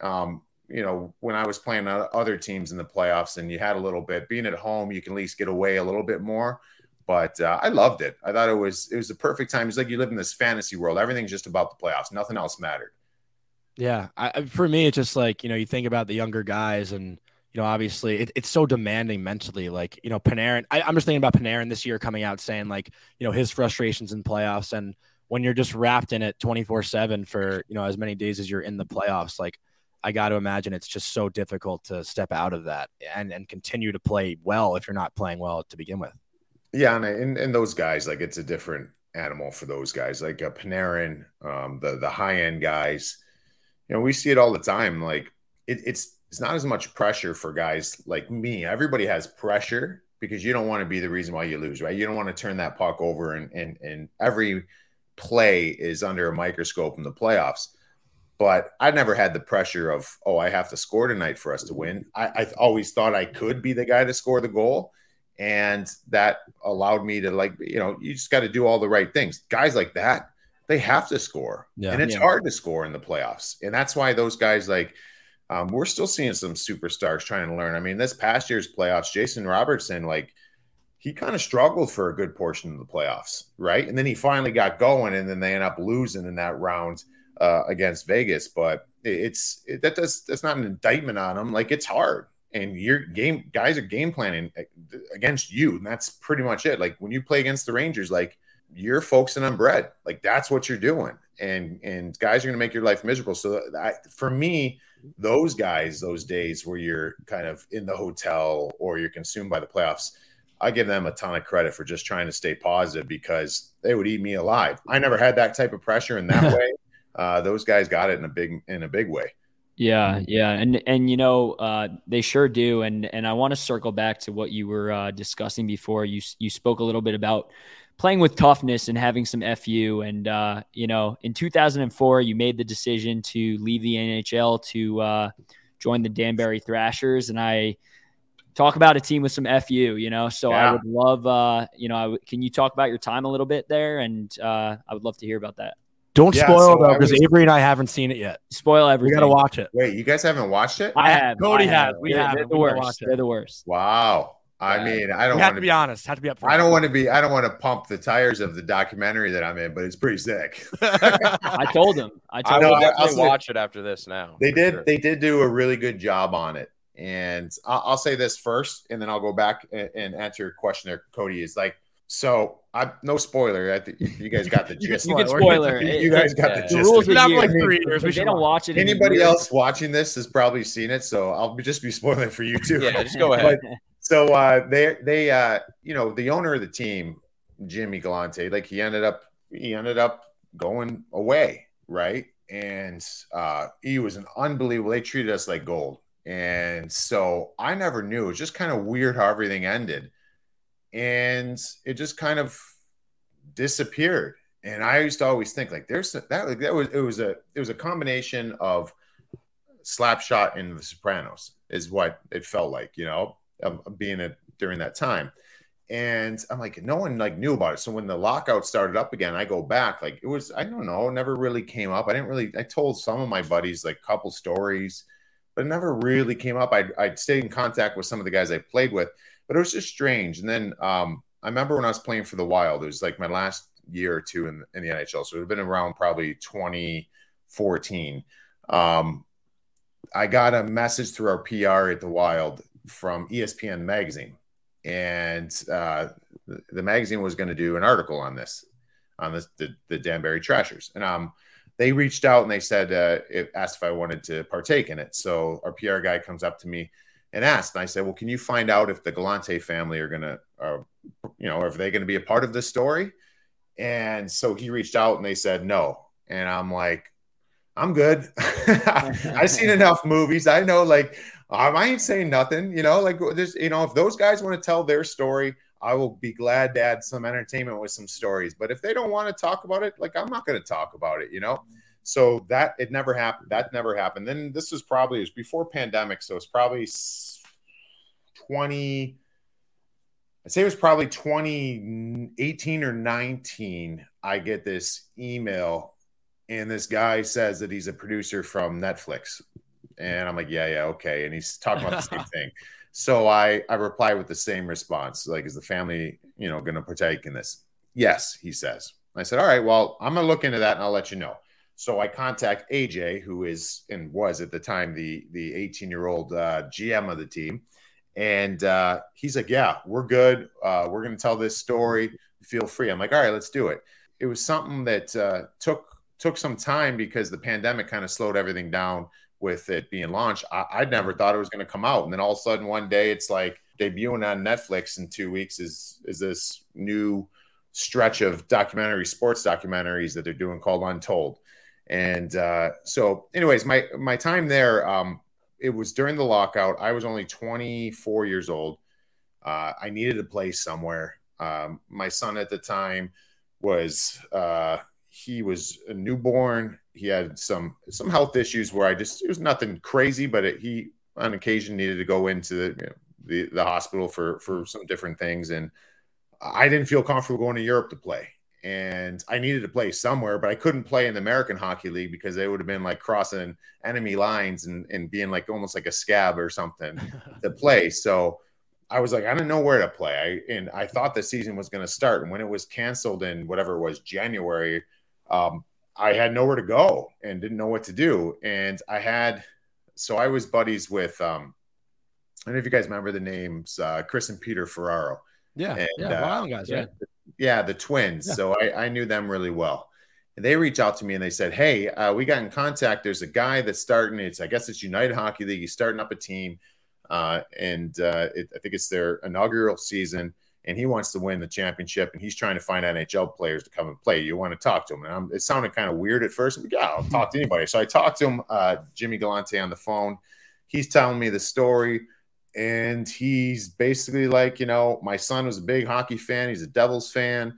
When I was playing other teams in the playoffs and you had a little bit, being at home, you can at least get away a little bit more. But I loved it. I thought it was the perfect time. It's like you live in this fantasy world. Everything's just about the playoffs. Nothing else mattered. Yeah. For me, it's just like, you think about the younger guys and, obviously it's so demanding mentally. Like, Panarin, I'm just thinking about Panarin this year coming out saying like, his frustrations in playoffs. And when you're just wrapped in it 24/7 for, as many days as you're in the playoffs, like I got to imagine it's just so difficult to step out of that and continue to play well if you're not playing well to begin with. Yeah. And those guys, like it's a different animal for those guys, like Panarin, the high end guys, we see it all the time. Like it's not as much pressure for guys like me. Everybody has pressure because you don't want to be the reason why you lose, right? You don't want to turn that puck over and every play is under a microscope in the playoffs. But I never had the pressure of, I have to score tonight for us to win. I always thought I could be the guy to score the goal. And that allowed me to you just got to do all the right things. Guys like that, they have to score. Yeah. And it's hard to score in the playoffs. And that's why those guys we're still seeing some superstars trying to learn. I mean, this past year's playoffs, Jason Robertson, he kind of struggled for a good portion of the playoffs, right? And then he finally got going, and then they end up losing in that round against Vegas. But that's not an indictment on them. Like, it's hard, and guys are game planning against you, and that's pretty much it. Like when you play against the Rangers, you're focusing on bread. Like that's what you're doing, and guys are going to make your life miserable. So for me, those guys, those days where you're kind of in the hotel or you're consumed by the playoffs, I give them a ton of credit for just trying to stay positive because they would eat me alive. I never had that type of pressure in that way. Those guys got it in a big way. Yeah. Yeah. And they sure do. And I want to circle back to what you were discussing before. You spoke a little bit about playing with toughness and having some FU. And, in 2004, you made the decision to leave the NHL to join the Danbury Thrashers. And I talk about a team with some FU, so I would love, can you talk about your time a little bit there? And I would love to hear about that. Don't spoil though, because Avery and I haven't seen it yet. Spoil everything. We got to watch it. Wait, you guys haven't watched it? I have. Cody has. They're the worst. They're the worst. Wow. I mean, I don't have to be honest. Have to be upfront. I don't want to pump the tires of the documentary that I'm in, but it's pretty sick. I told him. I will definitely watch it after this now. They did do a really good job on it. And I'll say this first, and then I'll go back and answer your question there, Cody. So no spoiler. I think you guys got the gist. You can spoiler. You guys got the gist. The rules are like 3 years. They don't watch it. Anybody else watching this has probably seen it, so I'll just be spoiling for you too. Yeah, just go ahead. So they the owner of the team, Jimmy Galante, he ended up going away, right? And he was an unbelievable. They treated us like gold, and so I never knew. It was just kind of weird how everything ended. And it just kind of disappeared. And I used to always think it was a combination of Slapshot and The Sopranos is what it felt like, being during that time. And I'm like, no one knew about it. So when the lockout started up again, I go back, it was, I don't know, never really came up. I told some of my buddies a couple stories, but it never really came up. I'd stayed in contact with some of the guys I played with, but it was just strange. And then I remember when I was playing for the Wild, it was my last year or two in the NHL. So it had been around probably 2014. I got a message through our PR at the Wild from ESPN magazine. And the magazine was going to do an article on the Danbury Trashers. And they reached out and they said, asked if I wanted to partake in it. So our PR guy comes up to me and asked, and I said, well, can you find out if the Galante family are going to, if they're going to be a part of this story? And so he reached out and they said no. And I'm like, I'm good. I've seen enough movies. I know, I ain't saying nothing, there's, if those guys want to tell their story, I will be glad to add some entertainment with some stories. But if they don't want to talk about it, I'm not going to talk about it, So that it never happened. That never happened. Then this was probably, it was before pandemic. So it's probably 2018 or 19. I get this email and this guy says that he's a producer from Netflix. And I'm like, yeah, okay. And he's talking about the same thing. So I reply with the same response. Like, is the family, going to partake in this? Yes, he says. I said, all right, well, I'm going to look into that and I'll let you know. So I contact AJ, who is and was at the time the 18-year-old GM of the team. And he's like, yeah, we're good. We're going to tell this story. Feel free. I'm like, all right, let's do it. It was something that took some time because the pandemic kind of slowed everything down with it being launched. I'd never thought it was going to come out. And then all of a sudden one day it's like debuting on Netflix in 2 weeks is this new stretch of sports documentaries that they're doing called Untold. And so anyways, my time there, it was during the lockout. I was only 24 years old. I needed a place somewhere. My son at the time was he was a newborn. He had some health issues where it was nothing crazy, but he on occasion needed to go into the hospital for some different things. And I didn't feel comfortable going to Europe to play. And I needed to play somewhere, but I couldn't play in the American Hockey League because they would have been like crossing enemy lines and being like almost like a scab or something to play. So I was like, I didn't know where to play. I thought the season was going to start. And when it was canceled in whatever it was, January, I had nowhere to go and didn't know what to do. And I was buddies with, I don't know if you guys remember the names, Chris and Peter Ferraro. Yeah. Wild guys. Right? Yeah, the twins. Yeah. So I knew them really well. And they reached out to me and they said, hey, we got in contact. There's a guy that's starting. I guess it's United Hockey League. He's starting up a team. I think it's their inaugural season. And he wants to win the championship. And he's trying to find NHL players to come and play. You want to talk to him? And it sounded kind of weird at first. But yeah, I'll talk to anybody. So I talked to him, Jimmy Galante, on the phone. He's telling me the story. And he's basically like, my son was a big hockey fan. He's a Devils fan.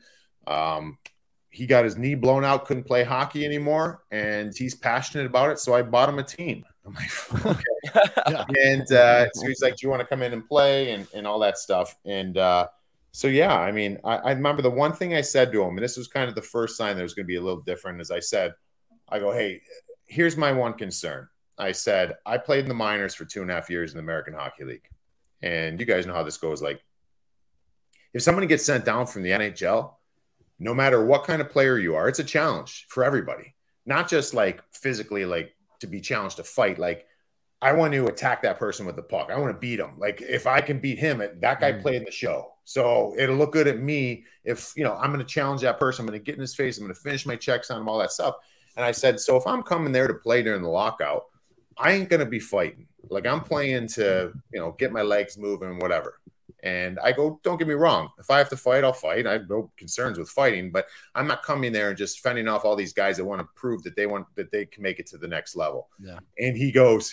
He got his knee blown out, couldn't play hockey anymore. And he's passionate about it. So I bought him a team. I'm like, okay. Yeah. And so he's like, do you want to come in and play and all that stuff? And so, yeah, I mean, I remember the one thing I said to him, and this was kind of the first sign that was going to be a little different, as I said, I go, hey, here's my one concern. I said, I played in the minors for 2.5 years in the American Hockey League. And you guys know how this goes. Like, if somebody gets sent down from the NHL, no matter what kind of player you are, it's a challenge for everybody. Not just like physically, like to be challenged to fight. Like, I want to attack that person with the puck. I want to beat him. Like, if I can beat him, that guy played in the show. So it'll look good at me if, I'm going to challenge that person. I'm going to get in his face. I'm going to finish my checks on him, all that stuff. And I said, so if I'm coming there to play during the lockout, I ain't going to be fighting. Like, I'm playing to, get my legs moving, whatever. And I go, don't get me wrong. If I have to fight, I'll fight. I have no concerns with fighting, but I'm not coming there and just fending off all these guys that want to prove that they can make it to the next level. Yeah. And he goes,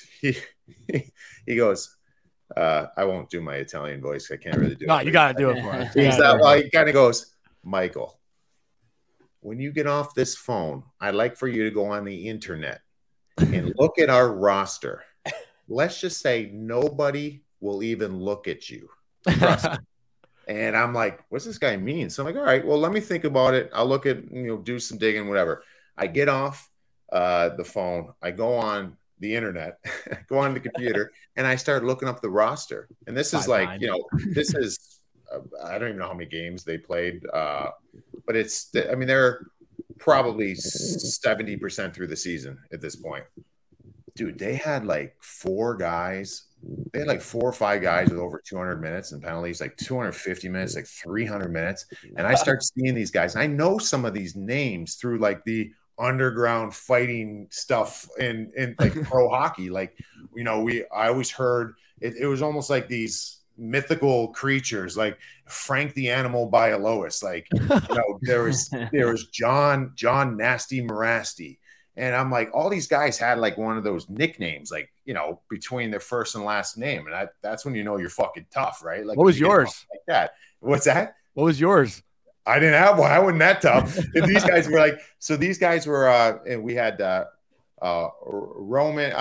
he goes, I won't do my Italian voice. I can't really do it. No, you got to do it for us. He kind of goes, Michael, when you get off this phone, I'd like for you to go on the internet and look at our roster. Let's just say nobody will even look at you. And I'm like, what's this guy mean? So I'm like, all right, well, let me think about it. I'll look at, do some digging, whatever. I get off the phone. I go on the internet, go on the computer, and I start looking up the roster. And this is like, this is, I don't even know how many games they played. But they're probably 70% through the season at this point. Dude, they had like 4 guys. They had like 4 or 5 guys with over 200 minutes and penalties, like 250 minutes, like 300 minutes. And I start seeing these guys. And I know some of these names through like the underground fighting stuff in like pro hockey. Like, I always heard it was almost like these mythical creatures, like Frank the Animal Bialowas. Like, there was John Nasty Morasti. And I'm like, all these guys had like one of those nicknames, like, between their first and last name. And that's when you're fucking tough, right? Like, what was yours? Like that. What's that? What was yours? I didn't have one. I wasn't that tough. And these guys were like, these guys were, and we had Roman,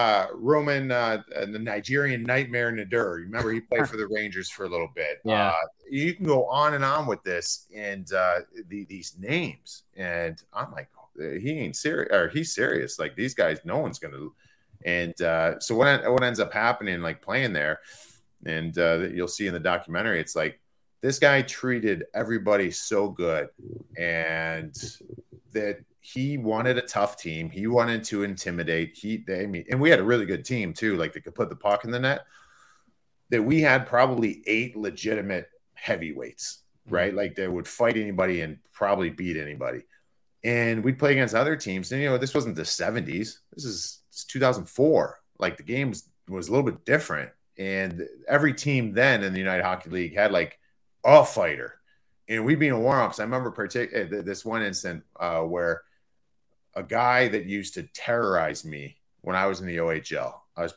the Nigerian Nightmare Nadur. Remember, he played for the Rangers for a little bit. Yeah. You can go on and on with this and these names. And I'm like, he ain't serious, or he's serious. Like these guys, no one's going to. And so what ends up happening, like playing there, and you'll see in the documentary, it's like this guy treated everybody so good, and that he wanted a tough team. He wanted to intimidate. And we had a really good team too. Like they could put the puck in the net. That we had probably 8 legitimate heavyweights, right? Like they would fight anybody and probably beat anybody. And we'd play against other teams. And this wasn't the 70s. This is 2004. Like the game was a little bit different. And every team then in the United Hockey League had like a fighter. And we'd be in warm-ups. I remember this one incident where a guy that used to terrorize me when I was in the OHL.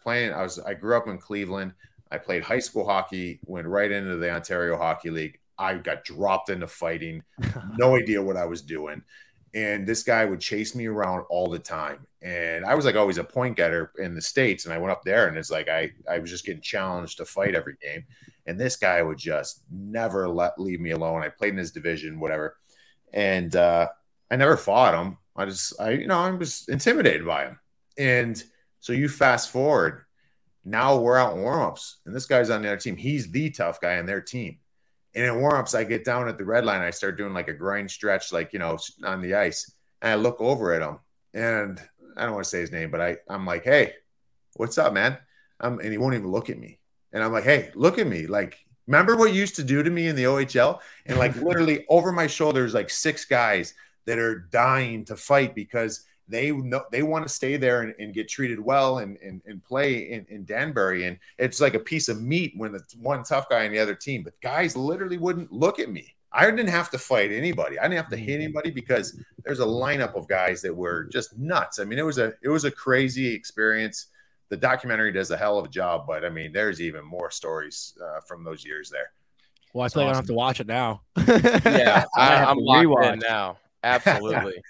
I grew up in Cleveland. I played high school hockey, went right into the Ontario Hockey League. I got dropped into fighting, no idea what I was doing. And this guy would chase me around all the time. And I was like always a point getter in the States. And I went up there and it's like I was just getting challenged to fight every game. And this guy would just never leave me alone. I played in his division, whatever. And I never fought him. I'm just intimidated by him. And so you fast forward. Now we're out in warmups. And this guy's on the other team. He's the tough guy on their team. And in warmups, I get down at the red line. I start doing like a grind stretch, like, on the ice. And I look over at him. And I don't want to say his name, but I'm like, hey, what's up, man? And he won't even look at me. And I'm like, hey, look at me. Like, remember what you used to do to me in the OHL? And like literally over my shoulders, like 6 guys that are dying to fight because they want to stay there and get treated well and play in Danbury. And it's like a piece of meat when it's one tough guy on the other team. But guys literally wouldn't look at me. I didn't have to fight anybody. I didn't have to hit anybody because there's a lineup of guys that were just nuts. I mean, it was a crazy experience. The documentary does a hell of a job, but I mean, there's even more stories from those years there. Well, I feel like I don't have to watch it now. Yeah, I'm locked in now. Absolutely.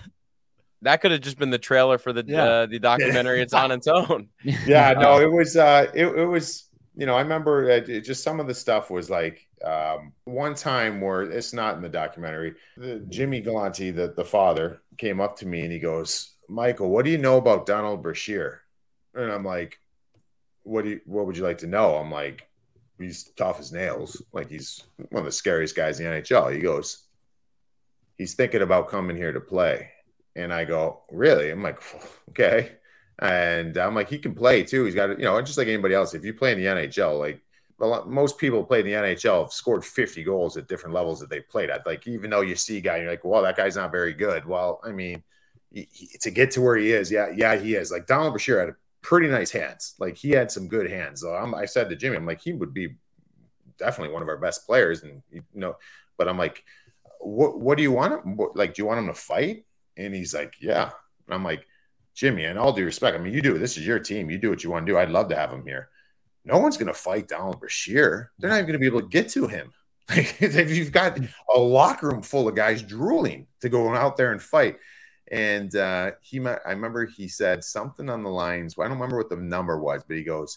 That could have just been the trailer for the documentary. It's on its own. Yeah, no, it was. It was. I remember just some of the stuff was like one time where it's not in the documentary. Jimmy Galante, the father, came up to me and he goes, "Michael, what do you know about Donald Brashear?" And I'm like, "What would you like to know?" I'm like, "He's tough as nails. Like he's one of the scariest guys in the NHL." He goes, "He's thinking about coming here to play." And I go, really? I'm like, okay. And I'm like, he can play too. He's got, just like anybody else. If you play in the NHL, like most people play in the NHL have scored 50 goals at different levels that they played at. Like, even though you see a guy, you're like, well, that guy's not very good. Well, I mean, to get to where he is, yeah, he is. Like Donald Brashear had pretty nice hands. Like he had some good hands. So I said to Jimmy, I'm like, he would be definitely one of our best players. And, but I'm like, what do you want him? Like, do you want him to fight? And he's like, yeah. And I'm like, Jimmy, and all due respect, I mean, you do. This is your team. You do what you want to do. I'd love to have him here. No one's going to fight Donald Brashear. They're not even going to be able to get to him. You've got a locker room full of guys drooling to go out there and fight. And I remember he said something on the lines. I don't remember what the number was, but he goes,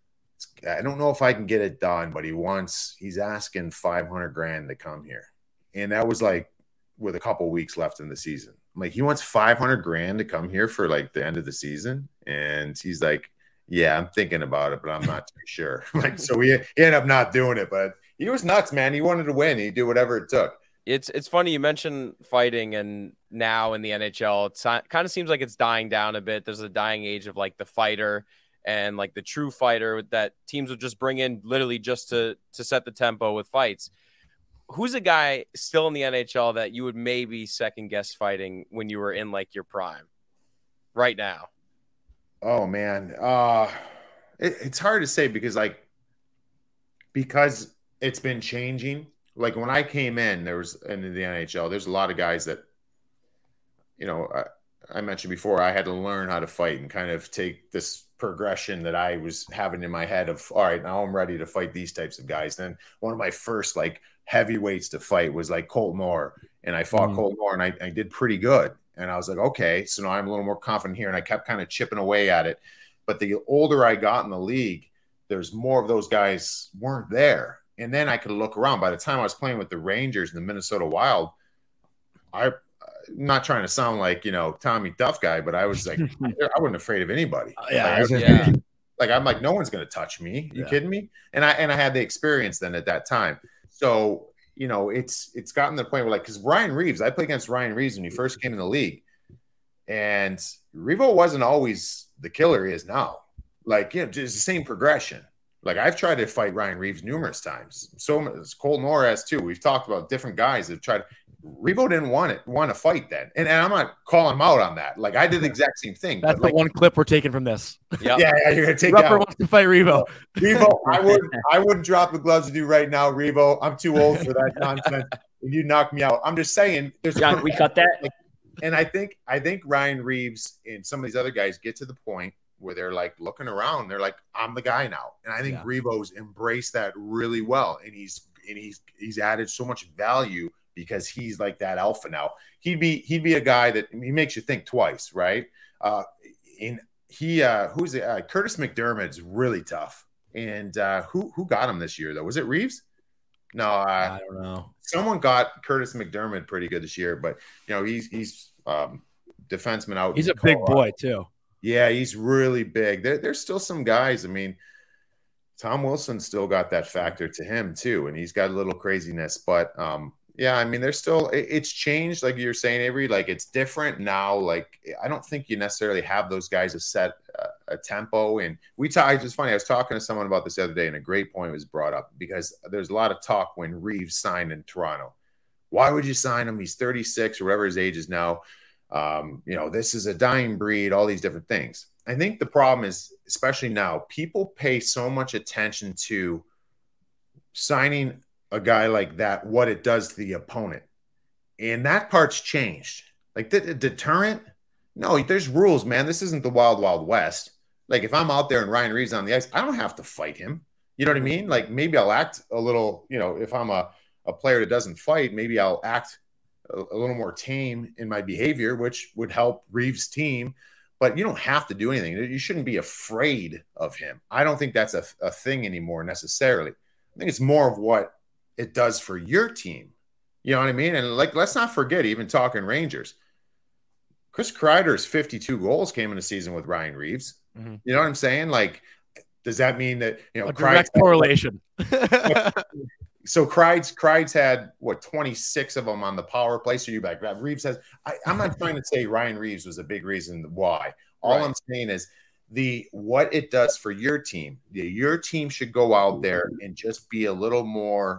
I don't know if I can get it done, but he's asking $500,000 to come here. And that was like with a couple weeks left in the season. I'm like, he wants $500,000 to come here for like the end of the season. And he's like, yeah, I'm thinking about it, but I'm not too sure. Like, so he ended up not doing it, but he was nuts, man. He wanted to win. He'd do whatever it took. It's funny you mentioned fighting, and now in the NHL, it kind of seems like it's dying down a bit. There's a dying age of like the fighter and like the true fighter that teams would just bring in literally just to set the tempo with fights. Who's a guy still in the NHL that you would maybe second guess fighting when you were in like your prime right now? Oh man. It's hard to say because it's been changing. Like when I came in the NHL, there's a lot of guys that, I mentioned before, I had to learn how to fight and kind of take this progression that I was having in my head of, all right, now I'm ready to fight these types of guys. Then one of my first like heavyweights to fight was like Colton Orr, and I fought Colton Orr, and I did pretty good. And I was like, okay, so now I'm a little more confident here, and I kept kind of chipping away at it. But the older I got in the league, there's more of those guys weren't there. And then I could look around. By the time I was playing with the Rangers and the Minnesota Wild, I'm not trying to sound like, Tommy Tough Guy, but I was like, I wasn't afraid of anybody. Like, I'm like, no one's going to touch me. You kidding me? And I had the experience then at that time. So, it's gotten to the point where, like, because Ryan Reeves, I played against Ryan Reeves when he first came in the league. And Revo wasn't always the killer he is now. Like, it's the same progression. Like, I've tried to fight Ryan Reeves numerous times. So Colton Orr has too. We've talked about different guys that tried. Revo didn't want to fight then. And I'm not calling him out on that. Like, I did the exact same thing. That's the one clip we're taking from this. Yep. Yeah, you're going to take Rupper wants to fight Revo. Revo, I wouldn't drop the gloves with you right now, Revo. I'm too old for that nonsense. You knock me out. I'm just saying. John, we cut that? And I think Ryan Reeves and some of these other guys get to the point where they're like looking around. They're like, I'm the guy now. And I think Revo's embraced that really well. And he's added so much value because he's like that alpha now. He'd be a guy that he makes you think twice, right? Curtis McDermott's really tough. And who got him this year though? Was it Reeves? No, I don't know. Someone got Curtis McDermott pretty good this year, but he's defenseman out. He's a big boy too. Yeah, he's really big. There's still some guys. I mean, Tom Wilson still got that factor to him too, and he's got a little craziness. But I mean, there's still it's changed, like you're saying, Avery. Like, it's different now. Like, I don't think you necessarily have those guys to set a tempo. And it's funny. I was talking to someone about this the other day, and a great point was brought up because there's a lot of talk when Reeves signed in Toronto. Why would you sign him? He's 36 or whatever his age is now. This is a dying breed, all these different things. I think the problem is, especially now, people pay so much attention to signing a guy like that, what it does to the opponent. And that part's changed. Like, the deterrent, no, there's rules, man. This isn't the Wild Wild West. Like, if I'm out there and Ryan Reeves on the ice, I don't have to fight him. You know what I mean? Like, maybe I'll act a little, if I'm a player that doesn't fight, maybe I'll act a little more tame in my behavior, which would help Reeves' team. But you don't have to do anything. You shouldn't be afraid of him. I don't think that's a thing anymore necessarily. I think it's more of what it does for your team. You know what I mean? And, like, let's not forget, even talking Rangers, Chris Kreider's 52 goals came in the season with Ryan Reeves. Mm-hmm. You know what I'm saying? Like, does that mean that, a direct correlation? So Kreider's had 26 of them on the power play. So you're back. Reeves has. I'm not trying to say Ryan Reeves was a big reason why. All I'm saying is what it does for your team. Your team should go out there and just be a little more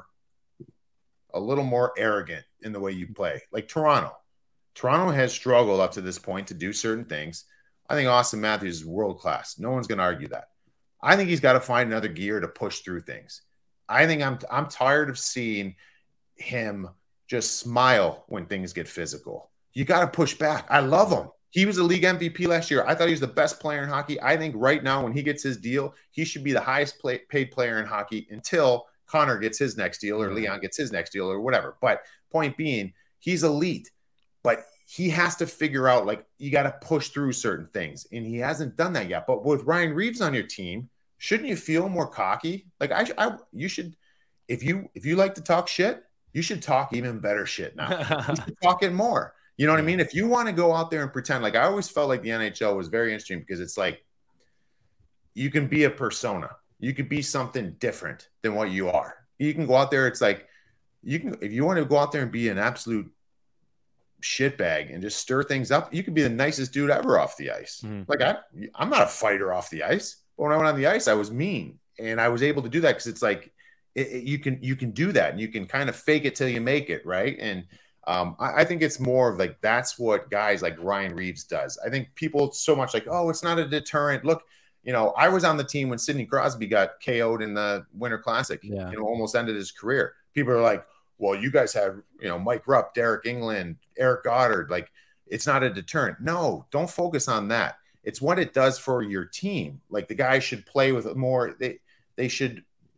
arrogant in the way you play. Like Toronto. Toronto has struggled up to this point to do certain things. I think Austin Matthews is world class. No one's going to argue that. I think he's got to find another gear to push through things. I think I'm tired of seeing him just smile when things get physical. You got to push back. I love him. He was a league MVP last year. I thought he was the best player in hockey. I think right now when he gets his deal, he should be the highest paid player in hockey until Connor gets his next deal or Leon gets his next deal or whatever. But point being, he's elite. But he has to figure out, like, you got to push through certain things. And he hasn't done that yet. But with Ryan Reeves on your team, shouldn't you feel more cocky? Like, you should, if you like to talk shit, you should talk even better shit now. You should talk it more. You know what I mean? If you want to go out there and pretend, like, I always felt like the NHL was very interesting because it's like you can be a persona. You could be something different than what you are. You can go out there. It's like if you want to go out there and be an absolute shitbag and just stir things up, you could be the nicest dude ever off the ice. Mm-hmm. Like, I'm not a fighter off the ice. But when I went on the ice, I was mean, and I was able to do that because it's like you can do that, and you can kind of fake it till you make it, right? And I think it's more of like that's what guys like Ryan Reeves does. I think people so much like, oh, it's not a deterrent. Look, I was on the team when Sidney Crosby got KO'd in the Winter Classic. Yeah. Almost ended his career. People are like, well, you guys have Mike Rupp, Derek England, Eric Goddard. Like, it's not a deterrent. No, don't focus on that. It's what it does for your team. Like, the guys should play with more. They should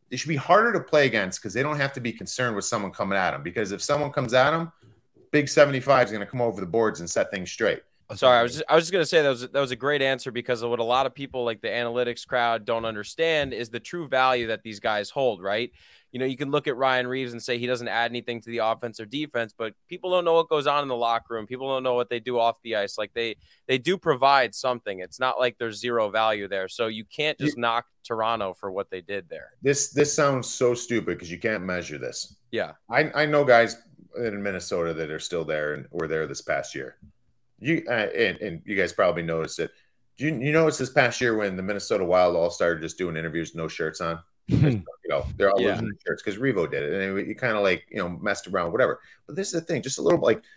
they should be harder to play against because they don't have to be concerned with someone coming at them. Because if someone comes at them, big 75 is going to come over the boards and set things straight. Sorry, I was just going to say that was a great answer, because of what a lot of people like the analytics crowd don't understand is the true value that these guys hold, right? You know, you can look at Ryan Reaves and say he doesn't add anything to the offense or defense, but people don't know what goes on in the locker room. People don't know what they do off the ice. Like they do provide something. It's not like there's zero value there. So you can't just knock Toronto for what they did there. This sounds so stupid because you can't measure this. Yeah. I know guys in Minnesota that are still there and were there this past year. You and you guys probably noticed it. You notice this past year when the Minnesota Wild all started just doing interviews, no shirts on. You know, they're all losing their shirts because Revo did it, and you kind of like, you know, messed around, whatever. But this is the thing, just a little like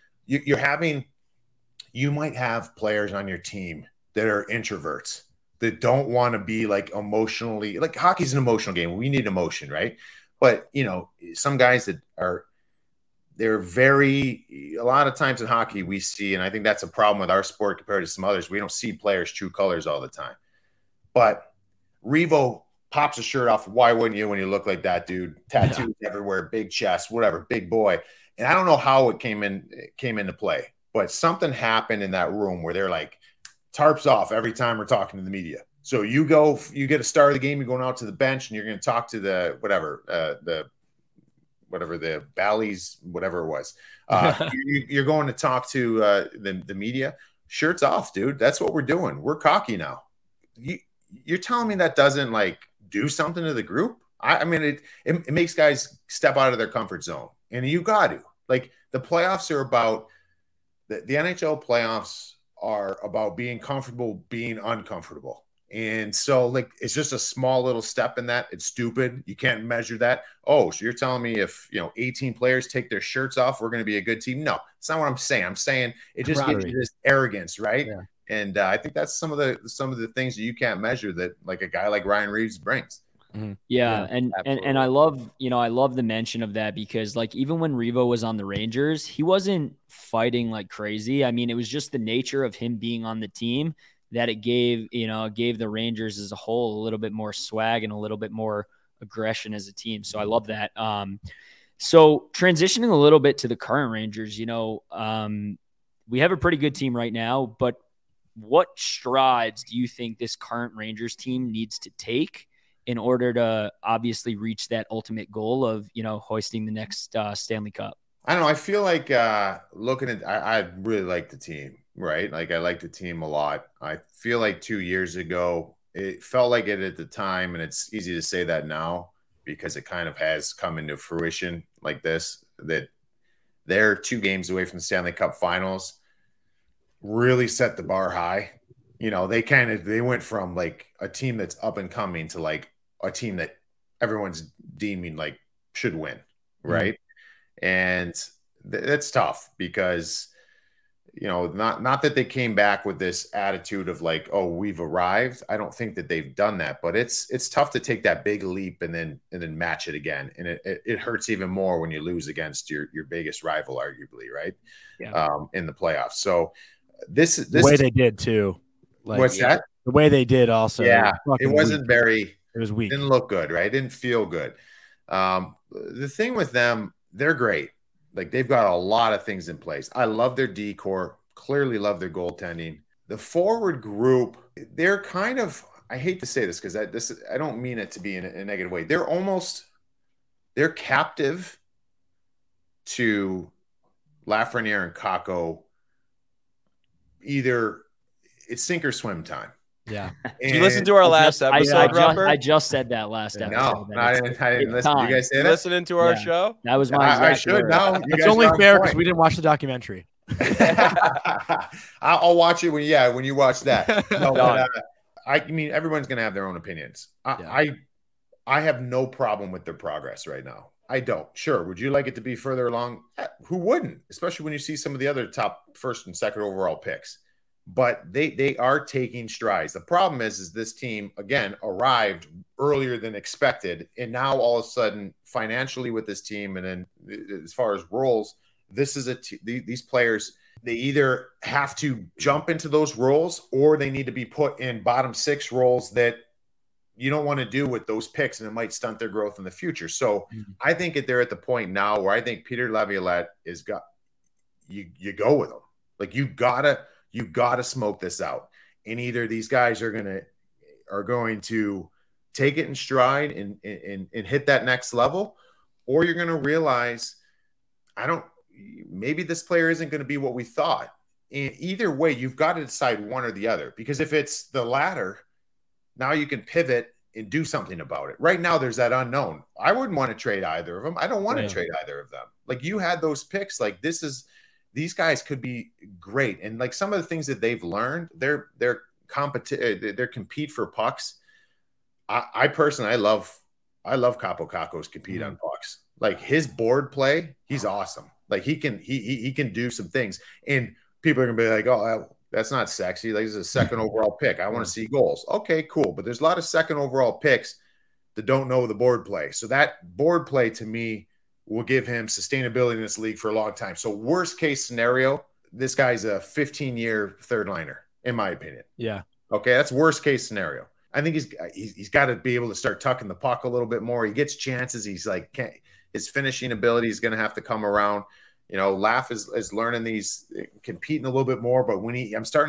you might have players on your team that are introverts that don't want to be like emotionally, like hockey's an emotional game. We need emotion, right? But you know, some guys that are. They're a lot of times in hockey we see, and I think that's a problem with our sport compared to some others. We don't see players' true colors all the time. But Revo pops a shirt off. Why wouldn't you when you look like that, dude? Tattoos everywhere, big chest, whatever, big boy. And I don't know how it came into play, but something happened in that room where they're like, tarps off every time we're talking to the media. So you get a start of the game, you're going out to the bench, and you're going to talk to the Bally's, whatever it was. You're going to talk to the media. Shirts off, dude. That's what we're doing. We're cocky now. You're telling me that doesn't like do something to the group? I mean, it makes guys step out of their comfort zone, and you got to. Like, the playoffs are about the NHL playoffs are about being comfortable, being uncomfortable. And so, like, it's just a small little step in that. It's stupid. You can't measure that. Oh, so you're telling me if, 18 players take their shirts off, we're going to be a good team? No, it's not what I'm saying. I'm saying it just gives you this arrogance, right? Yeah. And I think that's some of the things that you can't measure that, like, a guy like Ryan Reaves brings. Mm-hmm. Yeah, and I love the mention of that, because like even when Revo was on the Rangers, he wasn't fighting like crazy. I mean, it was just the nature of him being on the team that it gave the Rangers as a whole a little bit more swag and a little bit more aggression as a team. So I love that. So transitioning a little bit to the current Rangers, we have a pretty good team right now, but what strides do you think this current Rangers team needs to take in order to obviously reach that ultimate goal of, hoisting the next Stanley Cup? I don't know. I feel like looking at, I really like the team, right? Like, I like the team a lot. I feel like 2 years ago, it felt like it at the time, and it's easy to say that now because it kind of has come into fruition like this, that they're 2 games away from the Stanley Cup Finals, really set the bar high. They went from like a team that's up and coming to like a team that everyone's deeming like should win, right? Mm-hmm. And that's tough because, not that they came back with this attitude of like, oh, we've arrived. I don't think that they've done that, but it's tough to take that big leap and then match it again. And it hurts even more when you lose against your biggest rival, arguably, right? Yeah. In the playoffs. So this the way they did too. Like, what's that? The way they did also. Yeah, it wasn't weak. It was weak. Didn't look good, right? It didn't feel good. The thing with them, they're great. Like, they've got a lot of things in place. I love their decor. Clearly love their goaltending. The forward group, they're kind of, I hate to say this because I don't mean it to be in a negative way. They're captive to Lafreniere and Kakko. Either it's sink or swim time. Yeah. Did you listen to our last episode, Rupper? I just said that last episode. No, I didn't listen. You guys say that? Listening to our show? That was my I should know. It's only fair because we didn't watch the documentary. I'll watch it when you watch that. No, but, I mean, everyone's going to have their own opinions. I have no problem with their progress right now. I don't. Sure. Would you like it to be further along? Who wouldn't? Especially when you see some of the other top first and second overall picks. But they are taking strides. The problem is this team, again, arrived earlier than expected. And now all of a sudden, financially with this team, and then as far as roles, this is these players, they either have to jump into those roles or they need to be put in bottom 6 roles that you don't want to do with those picks, and it might stunt their growth in the future. So I think that they're at the point now where I think Peter Laviolette is got you go with them. Like you gotta smoke this out. And either these guys are going to take it in stride and hit that next level, or you're going to realize maybe this player isn't going to be what we thought. And either way, you've got to decide one or the other, because if it's the latter, now you can pivot and do something about it. Right now, there's that unknown. I wouldn't want to trade either of them. I don't want to trade either of them. Like you had those picks, like these guys could be great. And like some of the things that they've learned, they're compete for pucks. I personally, I love Capo Caco's compete on pucks. Like his board play, he's awesome. Like he can do some things, and people are gonna be like, oh, that's not sexy. Like this is a second overall pick. I want to see goals. Okay, cool. But there's a lot of second overall picks that don't know the board play. So that board play to me will give him sustainability in this league for a long time. So worst case scenario, this guy's a 15-year third liner, in my opinion. Yeah. Okay, that's worst case scenario. I think he's got to be able to start tucking the puck a little bit more. He gets chances. He's like, his finishing ability is going to have to come around. You know, Laugh is learning these, competing a little bit more. But when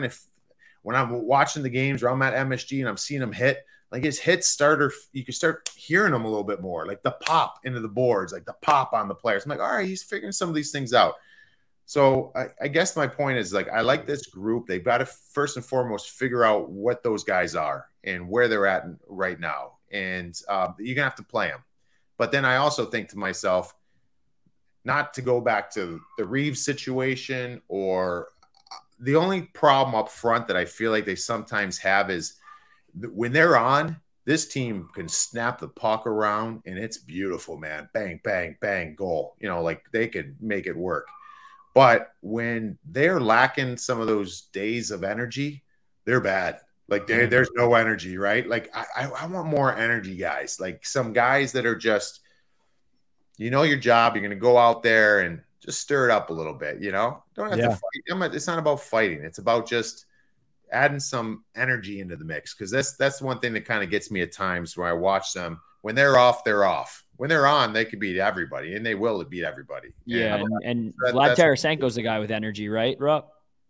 I'm watching the games or I'm at MSG and I'm seeing him hit, like his hits you can start hearing them a little bit more, like the pop into the boards, like the pop on the players. I'm like, all right, he's figuring some of these things out. So I guess my point is, like, I like this group. They've got to first and foremost figure out what those guys are and where they're at right now. And you're going to have to play them. But then I also think to myself, not to go back to the Reeves situation, or the only problem up front that I feel like they sometimes have is when they're on, this team can snap the puck around and it's beautiful, man. Bang, bang, bang, goal. You know, like they could make it work. But when they're lacking some of those days of energy, they're bad. Like there's no energy, right? Like I want more energy guys, like some guys that are just, you know, your job, you're going to go out there and just stir it up a little bit, you know? Don't have to fight. It's not about fighting. It's about just adding some energy into the mix, because that's one thing that kind of gets me at times where I watch them. When they're off, they're off. When they're on, they can beat everybody, and they will beat everybody. Yeah, and Vlad Tarasenko's a guy with energy, right, Rob?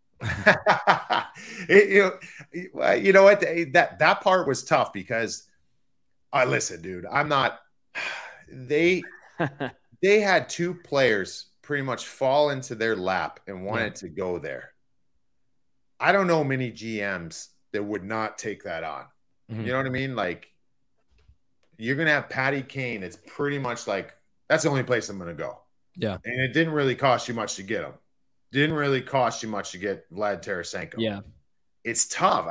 You know what? That part was tough because, listen, dude, I'm not. They had two players pretty much fall into their lap and wanted to go there. I don't know many GMs that would not take that on. Mm-hmm. You know what I mean? Like, you're going to have Patty Kane. It's pretty much like, that's the only place I'm going to go. Yeah. And it didn't really cost you much to get him. Didn't really cost you much to get Vlad Tarasenko. Yeah. It's tough.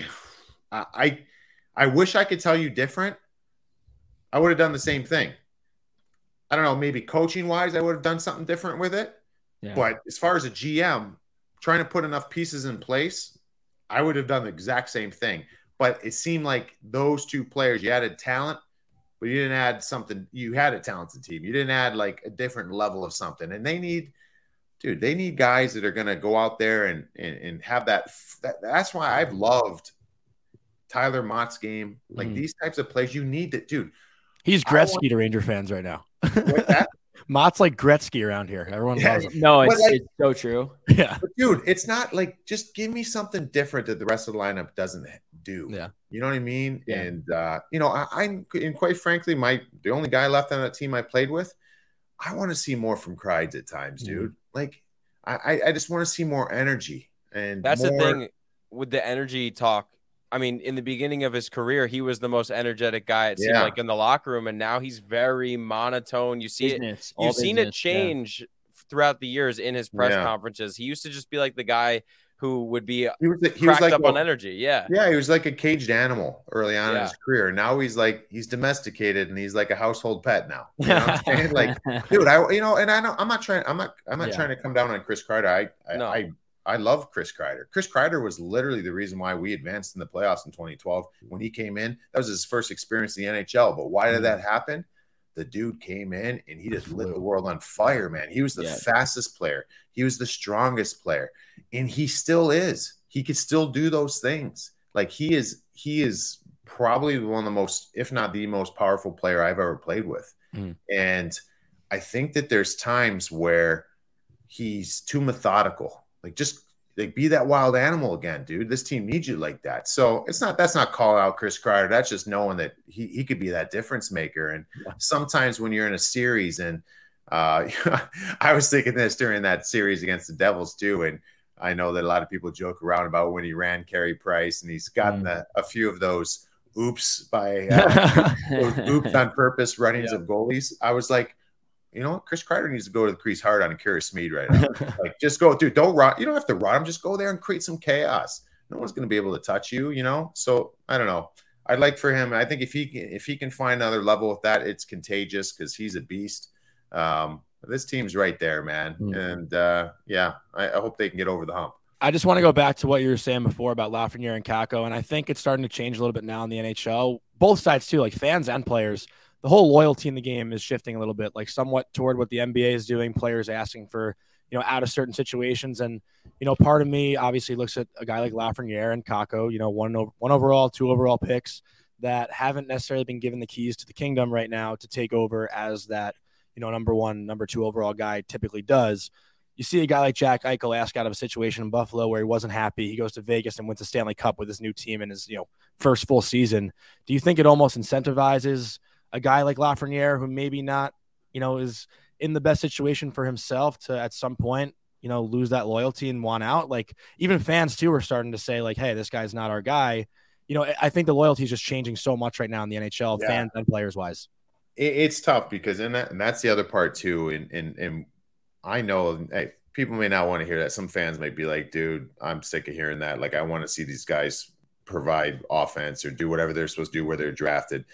I wish I could tell you different. I would have done the same thing. I don't know, maybe coaching wise, I would have done something different with it. Yeah. But as far as a GM, trying to put enough pieces in place, I would have done the exact same thing. But it seemed like those two players, you added talent, but you didn't add something. You had a talented team. You didn't add like a different level of something. And they need guys that are going to go out there and have that. That's why I've loved Tyler Mott's game. Like these types of plays, you need to, dude. He's Gretzky to Ranger fans right now. What's that? Mott's like Gretzky around here. Everyone loves him. No, it's so true. Yeah. But dude, it's not like, just give me something different that the rest of the lineup doesn't do. Yeah. You know what I mean? Yeah. And, and quite frankly, the only guy left on that team I played with, I want to see more from Kreids at times, dude. Like, I just want to see more energy. And that's the thing with the energy talk. I mean, in the beginning of his career, he was the most energetic guy, it seemed like, in the locker room, and now he's very monotone. You see you've seen it change throughout the years in his press conferences. He used to just be like the guy who would be cracked like, up on energy. Yeah, he was like a caged animal early on in his career. Now he's domesticated and he's like a household pet now. You know what I'm saying? Like, dude, I'm not trying to come down on Chris Kreider. I love Chris Kreider. Chris Kreider was literally the reason why we advanced in the playoffs in 2012. When he came in, that was his first experience in the NHL. But why did that happen? The dude came in and he just lit the world on fire, man. He was the fastest player. He was the strongest player. And he still is. He could still do those things. Like he is probably one of the most, if not the most powerful player I've ever played with. And I think that there's times where he's too methodical. Like, just like, be that wild animal again, dude. This team needs you like that. So that's not calling out Chris Kreider. That's just knowing that he could be that difference maker. And sometimes when you're in a series, and I was thinking this during that series against the Devils too. And I know that a lot of people joke around about when he ran Carey Price, and he's gotten a few of those oops oops on purpose runnings of goalies. I was like, you know what? Chris Kreider needs to go to the crease hard on a Akira Smeed right now. Like, just go, dude. Don't run. You don't have to run him. Just go there and create some chaos. No one's going to be able to touch you, you know? So I don't know. I'd like for him. I think if he can find another level with that, it's contagious because he's a beast. This team's right there, man. And I hope they can get over the hump. I just want to go back to what you were saying before about Lafreniere and Kakko, and I think it's starting to change a little bit now in the NHL. Both sides too, like fans and players. The whole loyalty in the game is shifting a little bit, like somewhat toward what the NBA is doing. Players asking for, you know, out of certain situations, and you know, part of me obviously looks at a guy like Lafreniere and Kakko, you know, one overall, 2 overall picks that haven't necessarily been given the keys to the kingdom right now to take over as that, you know, number 1, number 2 overall guy typically does. You see a guy like Jack Eichel ask out of a situation in Buffalo where he wasn't happy. He goes to Vegas and wins the Stanley Cup with his new team in his, you know, first full season. Do you think it almost incentivizes a guy like Lafreniere, who maybe not, you know, is in the best situation for himself, to at some point, you know, lose that loyalty and want out? Like, even fans too are starting to say like, hey, this guy's not our guy. You know, I think the loyalty is just changing so much right now in the NHL, fans and players wise. It's tough because and that's the other part too. And I know people may not want to hear that. Some fans might be like, dude, I'm sick of hearing that. Like, I want to see these guys provide offense or do whatever they're supposed to do where they're drafted.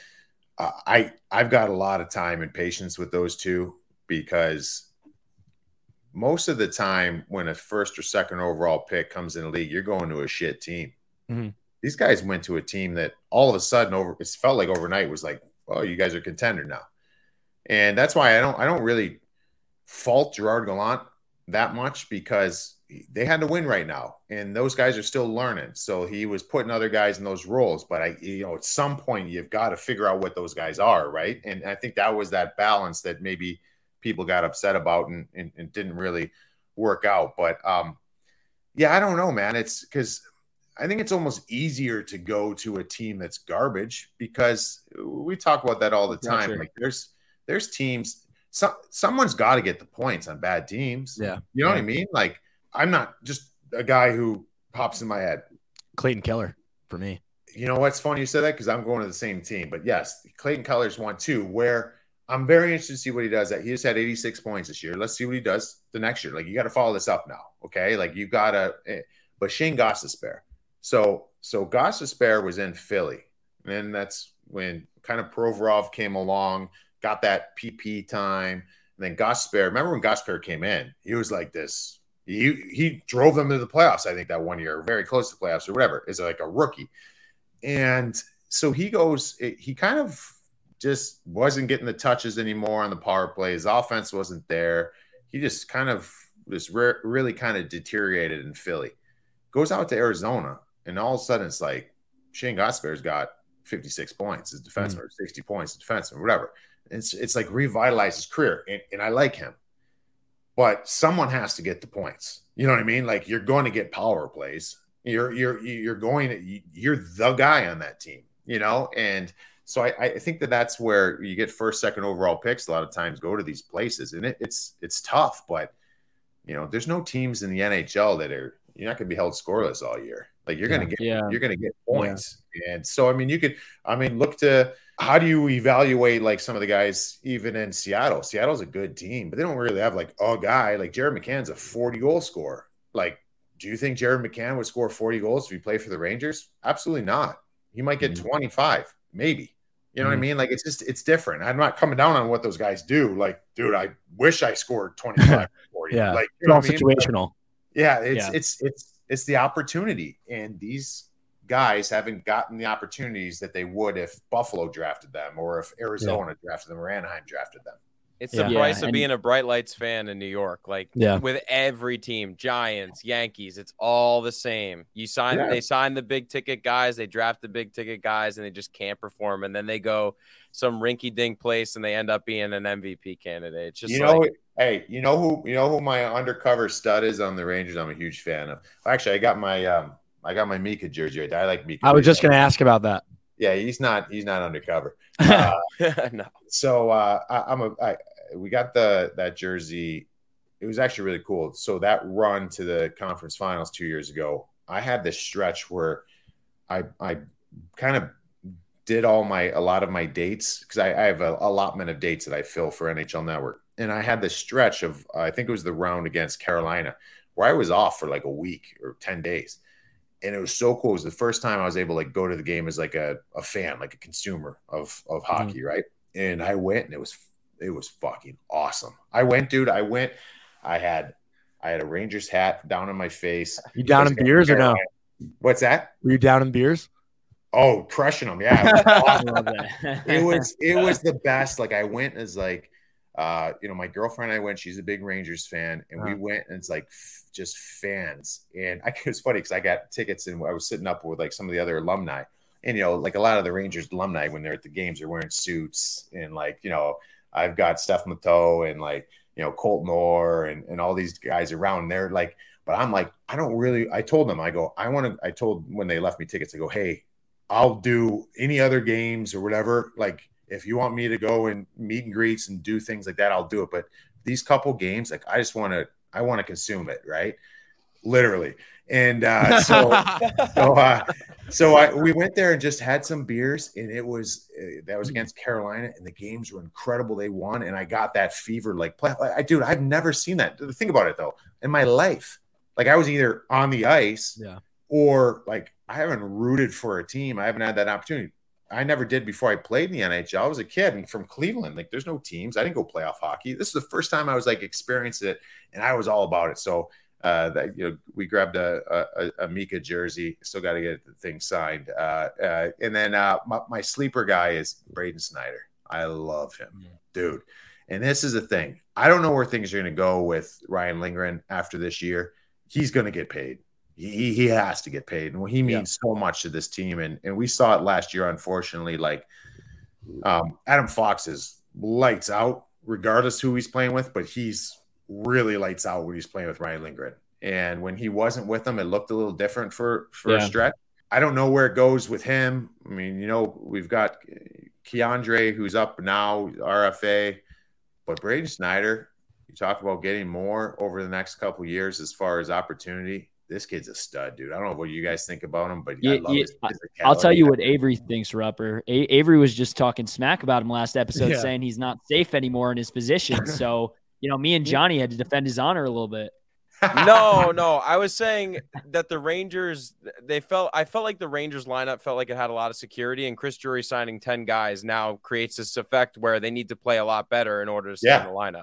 I've got a lot of time and patience with those two, because most of the time when a first or second overall pick comes in the league, you're going to a shit team. These guys went to a team that all of a sudden it felt like overnight was like, oh, you guys are contender now. And that's why I don't really fault Gerard Gallant that much, because they had to win right now, and those guys are still learning. So he was putting other guys in those roles, but at some point you've got to figure out what those guys are, right? And I think that was that balance that maybe people got upset about and didn't really work out. But I don't know, man. It's because I think it's almost easier to go to a team that's garbage, because we talk about that all the time. Like, there's teams. Someone's got to get the points on bad teams. Yeah, you know what I mean? Like, I'm not just a guy who pops in my head. Clayton Keller for me. You know what's funny you said that, because I'm going to the same team. But yes, Clayton Keller's one too, where I'm very interested to see what he does. He just had 86 points this year. Let's see what he does the next year. Like, you got to follow this up now, okay? Like, you got to. But Shane Gostisbehere. So Gostisbehere was in Philly, and that's when kind of Provorov came along, got that PP time, and then Gostisbehere. Remember when Gostisbehere came in? He was like this. He drove them to the playoffs, I think, that one year, very close to the playoffs or whatever, is like a rookie. And so he kind of just wasn't getting the touches anymore on the power play. His offense wasn't there. He just kind of really kind of deteriorated in Philly. Goes out to Arizona, and all of a sudden it's like Shane Gostisbehere's got 56 points as defenseman, or 60 points as defenseman, whatever. It's like revitalized his career, and I like him. But someone has to get the points. You know what I mean? Like, you're going to get power plays. You're the guy on that team, you know? And so I think that's where you get first, second overall picks a lot of times go to these places. And it's tough, but, you know, there's no teams in the NHL that you're not going to be held scoreless all year. Like, you're going to get points. Yeah. And so, I mean, look to how do you evaluate like some of the guys even in Seattle? Seattle's a good team, but they don't really have like a guy like Jared McCann's a 40 goal scorer. Like, do you think Jared McCann would score 40 goals if he played for the Rangers? Absolutely not. He might get 25, maybe. You know what I mean? Like, it's different. I'm not coming down on what those guys do. Like, dude, I wish I scored 25 40. Yeah. Like, it's all situational. Yeah, it's the opportunity, and these guys haven't gotten the opportunities that they would if Buffalo drafted them, or if Arizona drafted them, or Anaheim drafted them. It's the Yeah, price of and- being a Bright Lights fan in New York. Like Yeah. with every team, Giants, Yankees, it's all the same. They sign the big ticket guys, they draft the big ticket guys, and they just can't perform. And then they go some rinky dink place and they end up being an MVP candidate. It's just hey, you know who my undercover stud is on the Rangers? I'm a huge fan of. Actually, I got my Mika jersey right there. I like Mika. I was just going to ask about that. Yeah, he's not undercover. no. So we got that jersey. It was actually really cool. So that run to the conference finals 2 years ago, I had this stretch where I kind of did a lot of my dates because I have an allotment of dates that I fill for NHL Network. And I had this stretch of, I think it was the round against Carolina, where I was off for like a week or 10 days. And it was so cool. It was the first time I was able to go to the game as like a fan, like a consumer of hockey, right? And I went, and it was fucking awesome. I went, dude. I had a Rangers hat down on my face. You down in beers or no? What's that? Were you down in beers? Oh, crushing them. Yeah. It was awesome. It was the best. Like I went as like, my girlfriend and I went, she's a big Rangers fan, and we went, and it's like just fans. And it was funny because I got tickets and I was sitting up with like some of the other alumni, and, like a lot of the Rangers alumni, when they're at the games, they're wearing suits, and like, I've got Steph Matteau and like, Colton Orr and all these guys around. And they're like, but I'm like, I told them, I told when they left me tickets, I go, hey, I'll do any other games or whatever. Like, if you want me to go and meet and greets and do things like that, I'll do it. But these couple games, like, I want to consume it, right? Literally. And we went there and just had some beers, and that was against Carolina, and the games were incredible. They won, and I got that fever. Like, dude, I've never seen that. Think about it though. In my life, like, I was either on the ice, or like, I haven't rooted for a team. I haven't had that opportunity. I never did before I played in the NHL. I was a kid and from Cleveland. Like, there's no teams. I didn't go playoff hockey. This is the first time I was like experienced it, and I was all about it. So we grabbed a Mika jersey. Still got to get the thing signed. And then my sleeper guy is Braden Snyder. I love him, dude. And this is the thing. I don't know where things are going to go with Ryan Lindgren after this year. He's going to get paid. He has to get paid. And he means so much to this team. And we saw it last year, unfortunately. Like, Adam Fox is lights out, regardless who he's playing with, but he's really lights out when he's playing with Ryan Lindgren. And when he wasn't with him, it looked a little different for a stretch. I don't know where it goes with him. I mean, we've got Keandre, who's up now, RFA, but Braden Snyder, you talk about getting more over the next couple of years as far as opportunity. This kid's a stud, dude. I don't know what you guys think about him, but I love his physicality. I'll tell you what Avery thinks, Rupper. Avery was just talking smack about him last episode, saying he's not safe anymore in his position. So, me and Johnny had to defend his honor a little bit. No. I was saying that the Rangers, I felt like the Rangers lineup felt like it had a lot of security, and Chris Drury signing 10 guys now creates this effect where they need to play a lot better in order to stay in the lineup.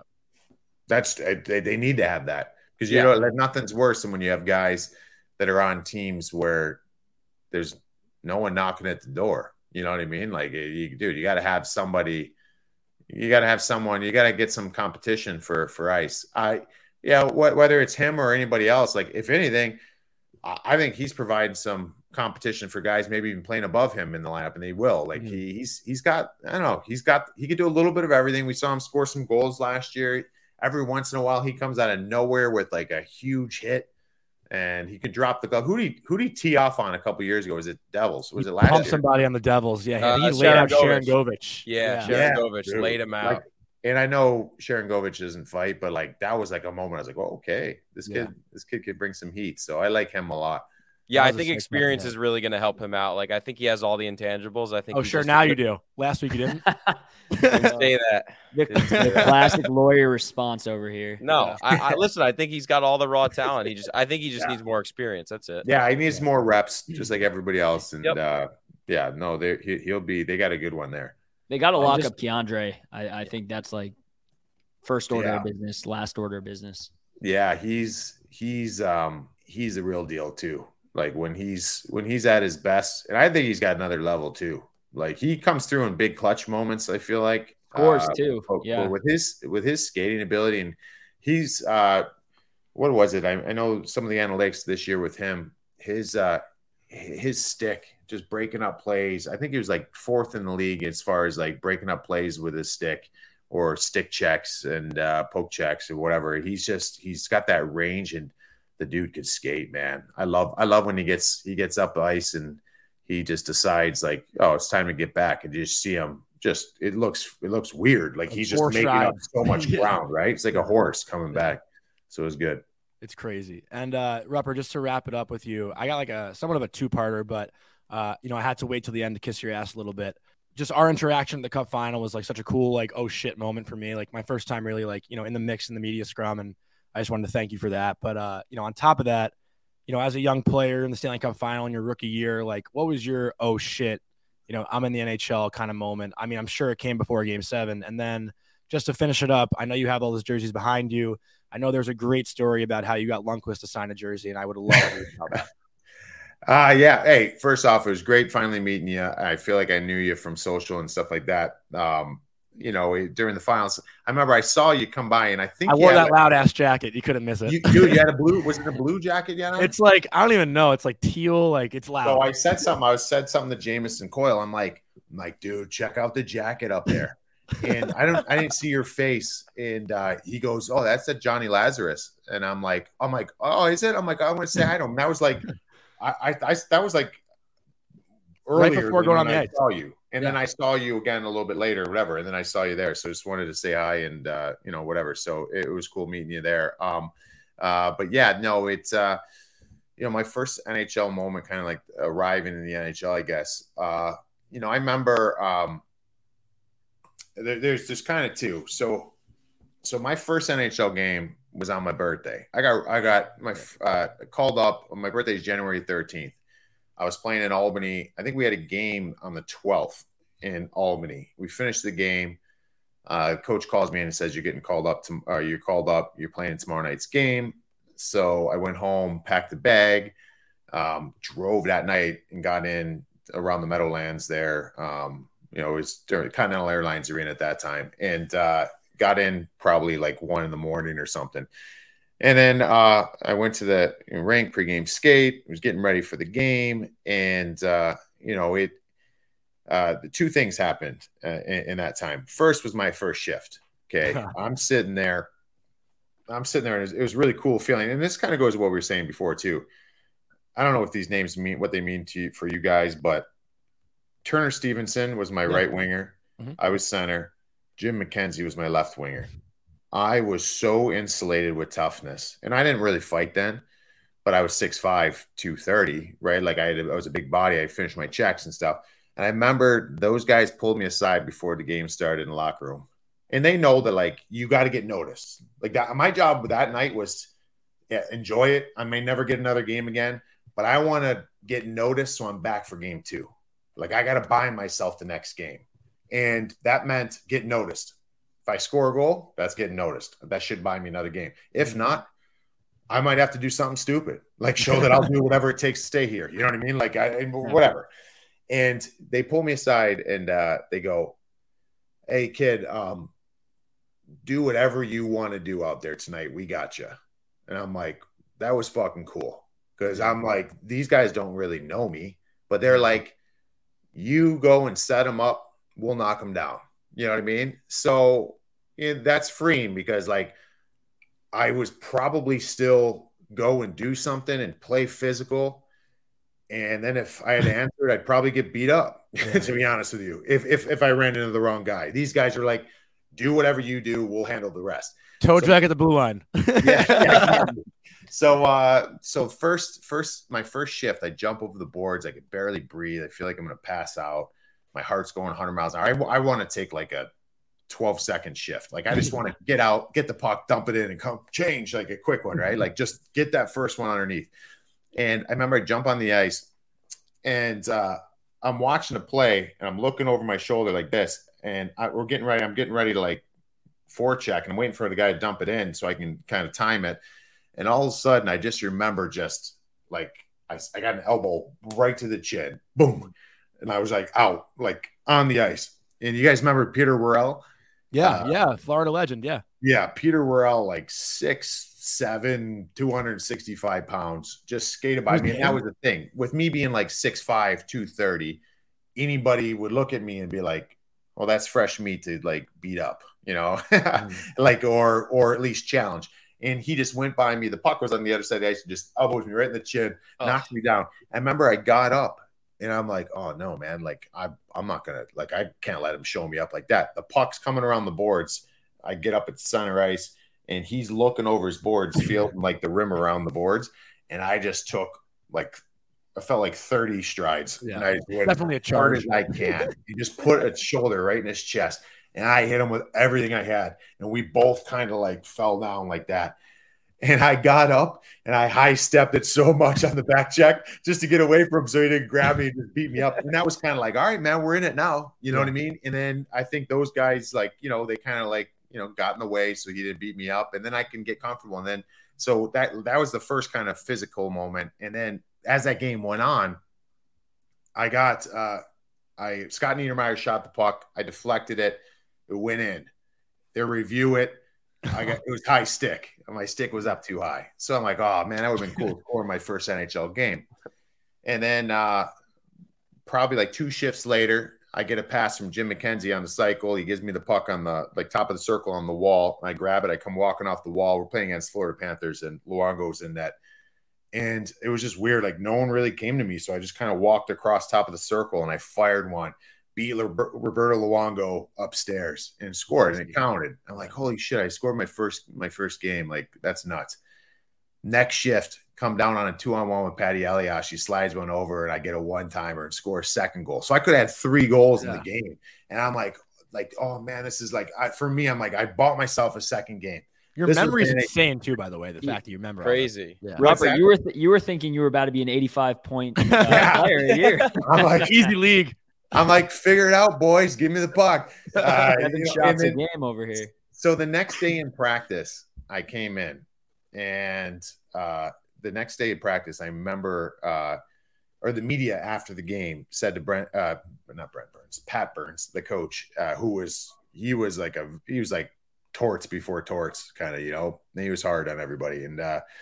They need to have that. Because nothing's worse than when you have guys that are on teams where there's no one knocking at the door. You know what I mean? Like, you got to have somebody. You got to have someone. You got to get some competition for ice. Whether it's him or anybody else. Like, if anything, I think he's providing some competition for guys maybe even playing above him in the lineup, and they will. Like, he's got. I don't know. He could do a little bit of everything. We saw him score some goals last year. Every once in a while, he comes out of nowhere with like a huge hit, and he could drop the glove. Who did he tee off on a couple years ago? Was it Devils? Was it last year? Somebody on the Devils. Yeah, he laid out Sharon Govich. Sharon Govich laid him out. And I know Sharon Govich doesn't fight, but like that was like a moment I was like, oh, okay, this kid could bring some heat. So I like him a lot. Yeah, I think experience is really going to help him out. Like, I think he has all the intangibles. I think. Oh, sure. Now you do. Last week you didn't. Didn't say that. The classic lawyer response over here. No, I listen. I think he's got all the raw talent. I think he just needs more experience. That's it. Yeah, he needs more reps, just like everybody else. And they got a good one there. They got to lock up Keandre. I think that's like first order of business, last order of business. Yeah, he's a real deal too. Like when he's at his best, and I think he's got another level too. Like he comes through in big clutch moments. I feel like Scores too. But with his skating ability, and he's what was it? I know some of the analytics this year with him. His stick, just breaking up plays. I think he was like 4th in the league as far as like breaking up plays with his stick or stick checks and poke checks or whatever. He's got that range, and the dude could skate, man. I love when he gets up ice and he just decides like, oh, it's time to get back, and you just see him. It looks weird. Like he's just making up so much ground, right? It's like a horse coming back. So it was good. It's crazy. And Rupper, just to wrap it up with you, I got like somewhat of a 2-parter, but I had to wait till the end to kiss your ass a little bit. Just our interaction at the Cup final was like such a cool, like, oh shit moment for me. Like my first time really like, in the mix in the media scrum. And I just wanted to thank you for that. But, on top of that, as a young player in the Stanley Cup final in your rookie year, like what was your, oh shit, I'm in the NHL kind of moment? I mean, I'm sure it came before Game 7. And then just to finish it up, I know you have all those jerseys behind you. I know there's a great story about how you got Lundqvist to sign a jersey, and I would love to hear about that. Yeah. Hey, first off, it was great finally meeting you. I feel like I knew you from social and stuff like that. During the finals, I remember I saw you come by, and I think I wore that loud ass jacket. You couldn't miss it. You had a blue. Was it a blue jacket yet? It's like I don't even know. It's like teal. Like it's loud. So I said something to Jamison Coyle. I'm like, dude, check out the jacket up there. And I didn't see your face. And he goes, oh, that's a Johnny Lazarus. And I'm like, oh, is it? I'm like, I want to say hi to him. That was like, that was like earlier right before going on the ice. I saw you. And then I saw you again a little bit later, whatever. And then I saw you there. So just wanted to say hi and, whatever. So it was cool meeting you there. But yeah, no, it's, my first NHL moment, kind of like arriving in the NHL, I guess. I remember there's kind of two. So my first NHL game was on my birthday. I got my called up. My birthday is January 13th. I was playing in Albany. I think we had a game on the 12th in Albany. We finished the game. Coach calls me and says, you're getting called up. You're called up. You're playing tomorrow night's game. So I went home, packed the bag, drove that night and got in around the Meadowlands there. It was during Continental Airlines Arena at that time, and got in probably like 1 a.m. or something. And then I went to the rink pregame skate, was getting ready for the game. And, the 2 things happened in that time. First was my first shift. Okay. I'm sitting there and it was a really cool feeling. And this kind of goes to what we were saying before too. I don't know if these names mean what they mean for you guys, but Turner Stevenson was my right winger. Mm-hmm. I was center. Jim McKenzie was my left winger. I was so insulated with toughness, and I didn't really fight then, but I was 6'5", 230, right? Like I was a big body. I finished my checks and stuff. And I remember those guys pulled me aside before the game started in the locker room, and they know that like, you got to get noticed like that. My job that night was enjoy it. I may never get another game again, but I want to get noticed. So I'm back for game 2. Like I got to buy myself the next game. And that meant get noticed. If I score a goal, that's getting noticed. That should buy me another game. If not, I might have to do something stupid, like show that I'll do whatever it takes to stay here. You know what I mean? Like whatever. And they pull me aside and they go, hey kid, do whatever you want to do out there tonight. We got you. And I'm like, that was fucking cool. Cause I'm like, these guys don't really know me, but they're like, you go and set them up. We'll knock them down. You know what I mean? So that's freeing because like I was probably still go and do something and play physical. And then if I had to answer it, I'd probably get beat up, to be honest with you, if I ran into the wrong guy. These guys are like, do whatever you do. We'll handle the rest. Toe drag at the blue line. Yeah. So my first shift, I jump over the boards. I could barely breathe. I feel like I'm going to pass out. My heart's going 100 miles an hour. I want to take like a 12-second shift. Like I just want to get out, get the puck, dump it in, and come change like a quick one, right? Like just get that first one underneath. And I remember I jump on the ice, and I'm watching a play, and I'm looking over my shoulder like this, and I'm getting ready to like forecheck, and I'm waiting for the guy to dump it in so I can kind of time it. And all of a sudden, I just remember just like I got an elbow right to the chin, boom. And I was like out, like on the ice. And you guys remember Peter Worrell? Yeah. Florida legend. Yeah. Yeah. Peter Worrell, like 6'7", 265 pounds, just skated by me. And that was the thing. With me being like 6'5", 230, anybody would look at me and be like, well, that's fresh meat to like beat up, like, or at least challenge. And he just went by me. The puck was on the other side of the ice and just elbows me right in the chin, knocked me down. I remember I got up and I'm like, oh no, man. Like I'm not going to, like, I can't let him show me up like that. The puck's coming around the boards. I get up at center ice and he's looking over his boards, feeling like the rim around the boards. And I just took I felt like 30 strides. Yeah. And I went definitely a charge. as I can. He just put a shoulder right in his chest. And I hit him with everything I had. And we both kind of like fell down like that. And I got up and I high stepped it so much on the back check just to get away from him so he didn't grab me and just beat me up. And that was kind of like, all right, man, we're in it now. You know what I mean? And then I think those guys, like, they kind of like, got in the way so he didn't beat me up. And then I can get comfortable. And then so that was the first kind of physical moment. And then as that game went on, I got Scott Niedermayer shot the puck. I deflected it. It went in. They review it. It was high stick. My stick was up too high. So I'm like, oh man, that would have been cool to score my first NHL game. And then probably like 2 shifts later, I get a pass from Jim McKenzie on the cycle. He gives me the puck on the top of the circle on the wall. I grab it. I come walking off the wall. We're playing against Florida Panthers and Luongo's in net. And it was just weird. Like no one really came to me. So I just kind of walked across top of the circle and I fired one, beat Roberto Luongo upstairs and scored. And it counted. I'm like, holy shit, I scored my first game. Like that's nuts. Next shift, come down on a 2-on-1 with Patty Elias. She slides one over and I get a one-timer and score a second goal. So I could have had 3 goals in the game. And I'm like, oh man, this is like, for me, I'm like, I bought myself a second game. Your memory's insane too, by the way. The fact that you remember crazy. Yeah. Robert, you were thinking you were about to be an 85-point player a year. I'm like, easy league. I'm like, figure it out, boys. Give me the puck. 7 shots a game over here. So the next day in practice, I came in, and the next day in practice, I remember, or the media after the game said to Pat Burns, the coach, he was like torts before torts, kind of, and he was hard on everybody. And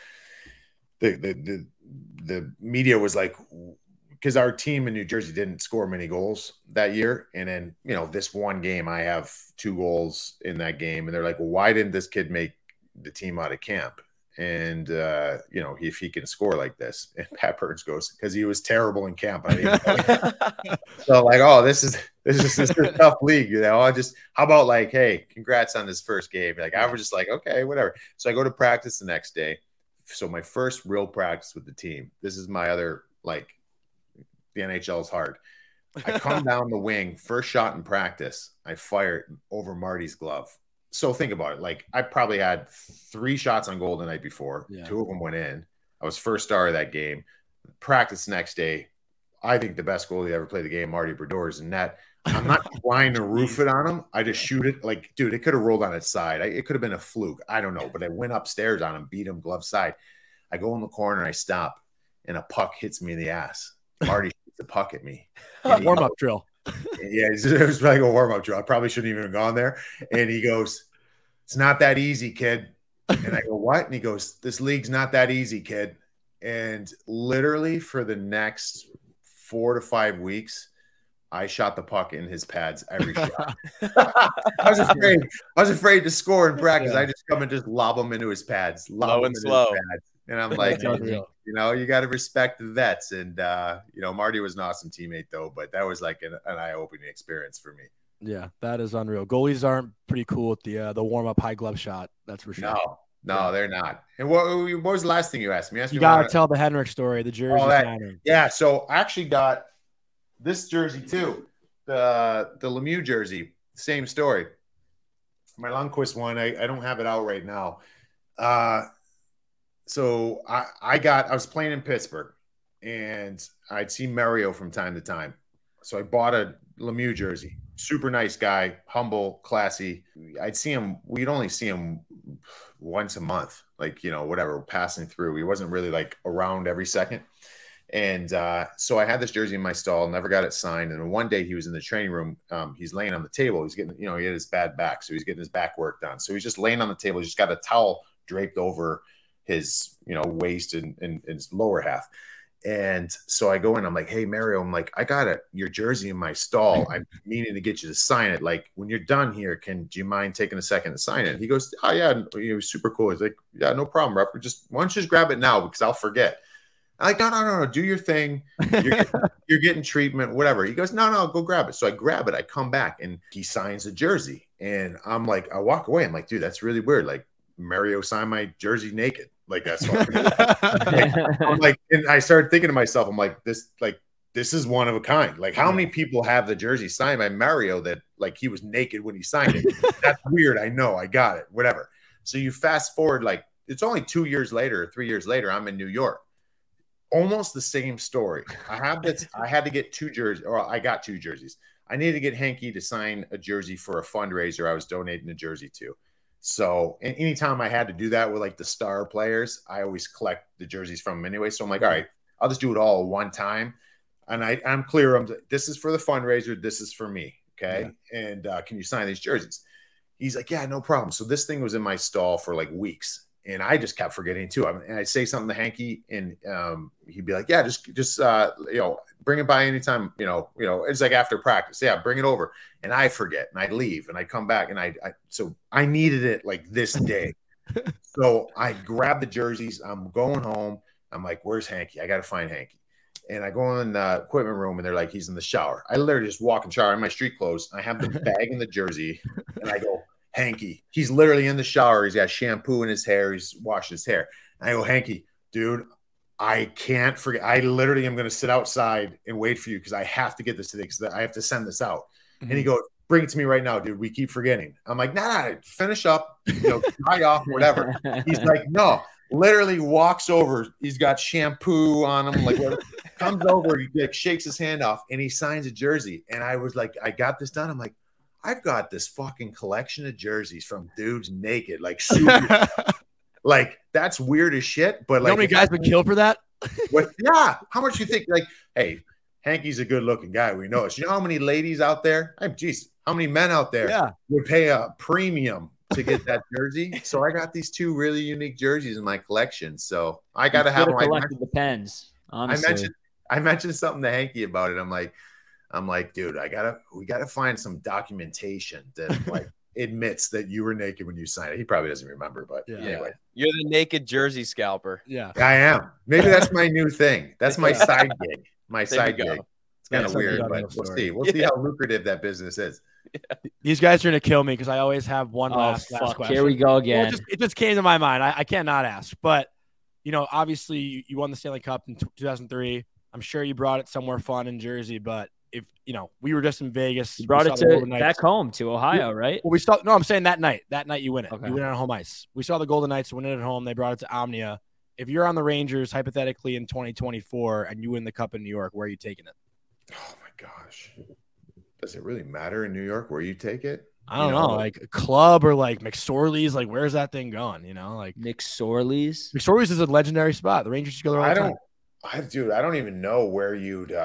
the media was like, because our team in New Jersey didn't score many goals that year. And then, this one game, I have 2 goals in that game. And they're like, well, why didn't this kid make the team out of camp? And, if he can score like this. And Pat Burns goes, because he was terrible in camp. So like, oh, this is a tough league. How about like, hey, congrats on this first game. Like, I was just like, okay, whatever. So I go to practice the next day. So my first real practice with the team, this is my other, like, the NHL is hard. I come down the wing, first shot in practice, I fire it over Marty's glove. So think about it. Like, I probably had 3 shots on goal the night before. Yeah. 2 of them went in. I was first star of that game. Practice next day. I think the best goalie ever played the game, Marty Brodeur, is in net. I'm not trying to roof it on him. I just shoot it. Like, dude, it could have rolled on its side. It could have been a fluke. I don't know. But I went upstairs on him, beat him glove side. I go in the corner, I stop, and a puck hits me in the ass. Marty shoots the puck at me. Warm-up drill. Yeah, it was like a warm-up drill. I probably shouldn't even have gone there. And he goes, it's not that easy, kid. And I go, what? And he goes, this league's not that easy, kid. And literally for the next 4 to 5 weeks, I shot the puck in his pads every shot. I was afraid to score in practice. Yeah. I just come and just lob him into his pads. Low and slow. And I'm like, you got to respect the vets. And, Marty was an awesome teammate, though. But that was like an eye-opening experience for me. Yeah, that is unreal. Goalies aren't pretty cool with the warm-up high glove shot. That's for sure. No, they're not. And what was the last thing you asked me? You got to tell the Henrik story, the jersey. Yeah, so I actually got this jersey too, the Lemieux jersey. Same story. My Lundqvist one, I don't have it out right now. So I was playing in Pittsburgh, and I'd see Mario from time to time. So I bought a Lemieux jersey. Super nice guy, humble, classy. We'd only see him once a month, like, whatever, passing through. He wasn't really like around every second. And so I had this jersey in my stall, never got it signed. And one day he was in the training room. He's laying on the table. He's getting, he had his bad back. So he's getting his back work done. So he's just laying on the table. He's just got a towel draped over his, waist and his lower half. And so I go in, I'm like, hey, Mario, I'm like, I got your jersey in my stall. I'm meaning to get you to sign it. Like, when you're done here, do you mind taking a second to sign it? He goes, oh, yeah. It was super cool. He's like, yeah, no problem, rep. Why don't you just grab it now because I'll forget. I'm like, no, do your thing. You're getting treatment, whatever. He goes, no, go grab it. So I grab it. I come back and he signs a jersey. And I'm like, I walk away. I'm like, dude, that's really weird. Like, Mario signed my jersey naked. Like, that's fucking I'm like, and I started thinking to myself, I'm like, this is one of a kind. Like, how many people have the jersey signed by Mario that like he was naked when he signed it? That's weird. I know, I got it, whatever. So you fast forward, like, it's only 2 years later or 3 years later, I'm in New York. Almost the same story. I had to get 2 jerseys, or I got 2 jerseys. I needed to get Henke to sign a jersey for a fundraiser I was donating a jersey to. So anytime I had to do that with like the star players, I always collect the jerseys from them anyway. So I'm like, all right, I'll just do it all one time. And I'm clear. This is for the fundraiser. This is for me. Okay. Yeah. And can you sign these jerseys? He's like, yeah, no problem. So this thing was in my stall for like weeks. And I just kept forgetting too. And I'd say something to Henke, and he'd be like, "Yeah, just bring it by anytime. It's like after practice. Yeah, bring it over." And I forget, and I'd leave, and I'd come back, and so I needed it like this day. So I grabbed the jerseys. I'm going home. I'm like, "Where's Henke? I got to find Henke." And I go in the equipment room, and they're like, "He's in the shower." I literally just walk in the shower in my street clothes. I have the bag and the jersey, and I go, Henke, he's literally in the shower. He's got shampoo in his hair. He's washing his hair. And I go, Henke, dude, I can't forget. I literally am going to sit outside and wait for you because I have to get this today because I have to send this out. Mm-hmm. And he goes, bring it to me right now, dude. We keep forgetting. I'm like, nah, finish up, dry off, whatever. He's like, no, literally walks over. He's got shampoo on him. Like, comes over, he like, shakes his hand off, and he signs a jersey. And I was like, I got this done. I'm like, I've got this fucking collection of jerseys from dudes naked, like super, like that's weird as shit. But like, how many guys been killed for that? Yeah, how much you think? Like, hey, Henke's a good-looking guy. We know it. You know how many ladies out there? Geez, how many men out there would pay a premium to get that jersey? So I got these 2 really unique jerseys in my collection. So I got to have them. Depends. Honestly. I mentioned something to Henke about it. I'm like, dude, we gotta find some documentation that like admits that you were naked when you signed it. He probably doesn't remember, but anyway. You're the naked jersey scalper. Yeah, I am. Maybe that's my new thing. That's my side gig. My side gig. It's kind of weird, but we'll see. We'll see how lucrative that business is. Yeah. These guys are gonna kill me because I always have one last question. Here we go again. Well, it just came to my mind. I cannot ask, but obviously you won the Stanley Cup in 2003. I'm sure you brought it somewhere fun in Jersey, but if we were just in Vegas, you brought it back home to Ohio, right? Well, I'm saying that night you win it. Okay. You win it on home ice. We saw the Golden Knights win it at home. They brought it to Omnia. If you're on the Rangers, hypothetically in 2024, and you win the Cup in New York, where are you taking it? Oh my gosh. Does it really matter in New York where you take it? I don't know, like a club or like McSorley's. Like, where's that thing going? Like McSorley's. McSorley's is a legendary spot. The Rangers just go there all the time. I don't even know where you'd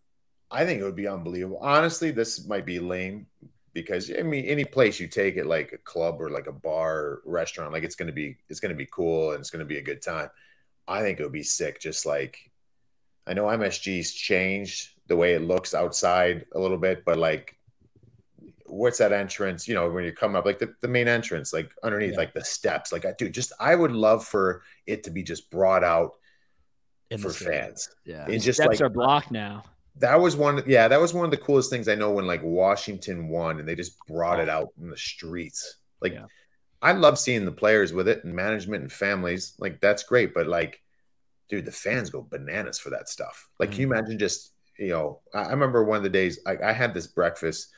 I think it would be unbelievable. Honestly, this might be lame because any place you take it, like a club or like a bar or restaurant, like it's gonna be cool and it's gonna be a good time. I think it would be sick. Just like I know MSG's changed the way it looks outside a little bit, but like what's that entrance? When you come up, like the main entrance, like underneath, like the steps, like I would love for it to be just brought out for fans. Yeah, and just steps are blocked now. That was one of the coolest things I know when like Washington won and they just brought it out in the streets. Like I love seeing the players with it and management and families. Like that's great, but like, dude, the fans go bananas for that stuff. Like, can you imagine just I remember one of the days I had this breakfast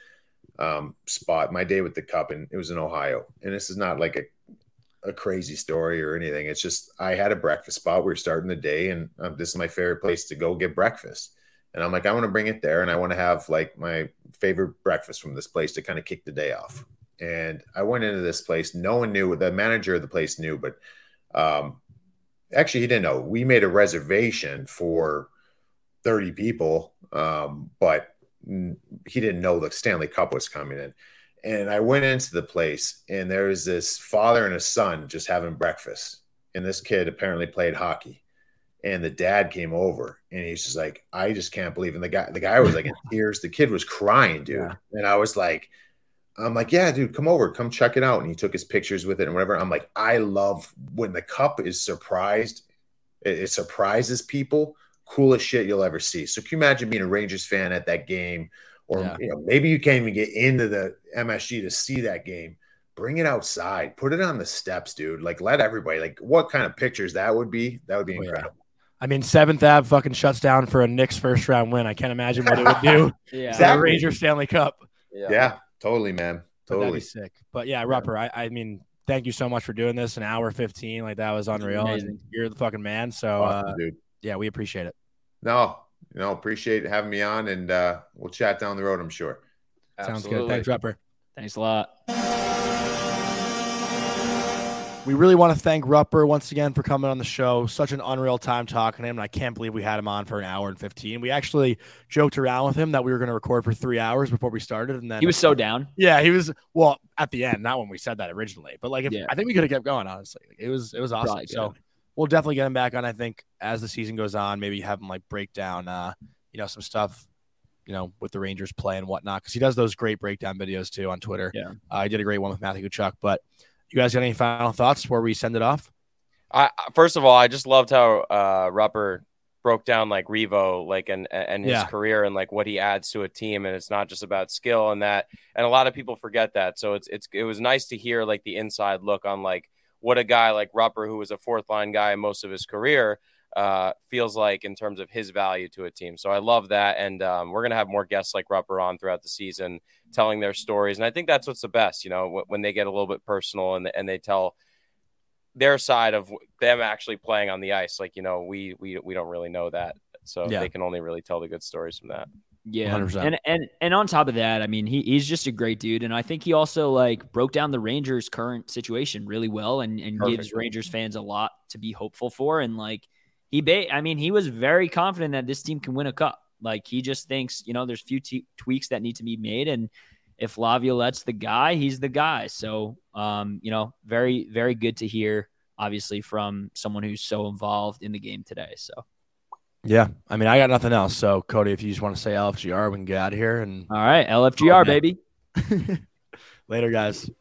spot, my day with the Cup, and it was in Ohio. And this is not like a crazy story or anything. It's just I had a breakfast spot. We were starting the day, and this is my favorite place to go get breakfast. And I'm like, I want to bring it there, and I want to have like my favorite breakfast from this place to kind of kick the day off. And I went into this place. No one knew. The manager of the place knew, but actually he didn't know. We made a reservation for 30 people, but he didn't know the Stanley Cup was coming in. And I went into the place, and there was this father and a son just having breakfast. And this kid apparently played hockey. And the dad came over, and he's just like, I just can't believe. And the guy was like in tears. The kid was crying, dude. Yeah. And I'm like, yeah, dude, come over, come check it out. And he took his pictures with it and whatever. I'm like, I love when the cup is surprised. It surprises people. Coolest shit you'll ever see. So can you imagine being a Rangers fan at that game? Or maybe you can't even get into the MSG to see that game. Bring it outside. Put it on the steps, dude. Like, let everybody, like, what kind of pictures that would be? That would be incredible. Yeah. I mean, 7th Ave fucking shuts down for a Knicks first-round win. I can't imagine what it would do. Exactly. The Rangers Stanley Cup. Yeah, totally, man. Totally. That'd be sick. But, yeah, Rupper, I mean, thank you so much for doing this. An hour 15. Like, that was unreal. And you're the fucking man. So, awesome, dude. Yeah, we appreciate it. No, appreciate having me on, and we'll chat down the road, I'm sure. Sounds good. Thanks, Rupper. Thanks a lot. We really want to thank Rupper once again for coming on the show. Such an unreal time talking to him, and I can't believe we had him on for an hour and 15. We actually joked around with him that we were going to record for 3 hours before we started, and then he was so down. Yeah, he was. Well, at the end, not when we said that originally, but like, I think we could have kept going. Honestly, it was awesome. So we'll definitely get him back on. I think as the season goes on, maybe have him like break down, some stuff, with the Rangers play and whatnot, because he does those great breakdown videos too on Twitter. Yeah, I did a great one with Matthew Tkachuk, but. You guys got any final thoughts before we send it off? First of all, I just loved how Rupper broke down like Revo, like and his career and like what he adds to a team, and it's not just about skill and that. And a lot of people forget that. So it was nice to hear like the inside look on like what a guy like Rupper, who was a 4th line guy most of his career, feels like in terms of his value to a team. So I love that, and we're gonna have more guests like Rupper on throughout the season, telling their stories. And I think that's what's the best, when they get a little bit personal and they tell their side of them actually playing on the ice. Like, we don't really know that. So they can only really tell the good stories from that. Yeah. 100%. And on top of that, I mean, he's just a great dude. And I think he also like broke down the Rangers' current situation really well and gives Rangers fans a lot to be hopeful for. And like, he was very confident that this team can win a cup. Like, he just thinks, there's a few tweaks that need to be made. And if Laviolette's the guy, he's the guy. So, very, very good to hear, obviously, from someone who's so involved in the game today. So, yeah, I mean, I got nothing else. So, Cody, if you just want to say LFGR, we can get out of here. And all right, LFGR, baby. Later, guys.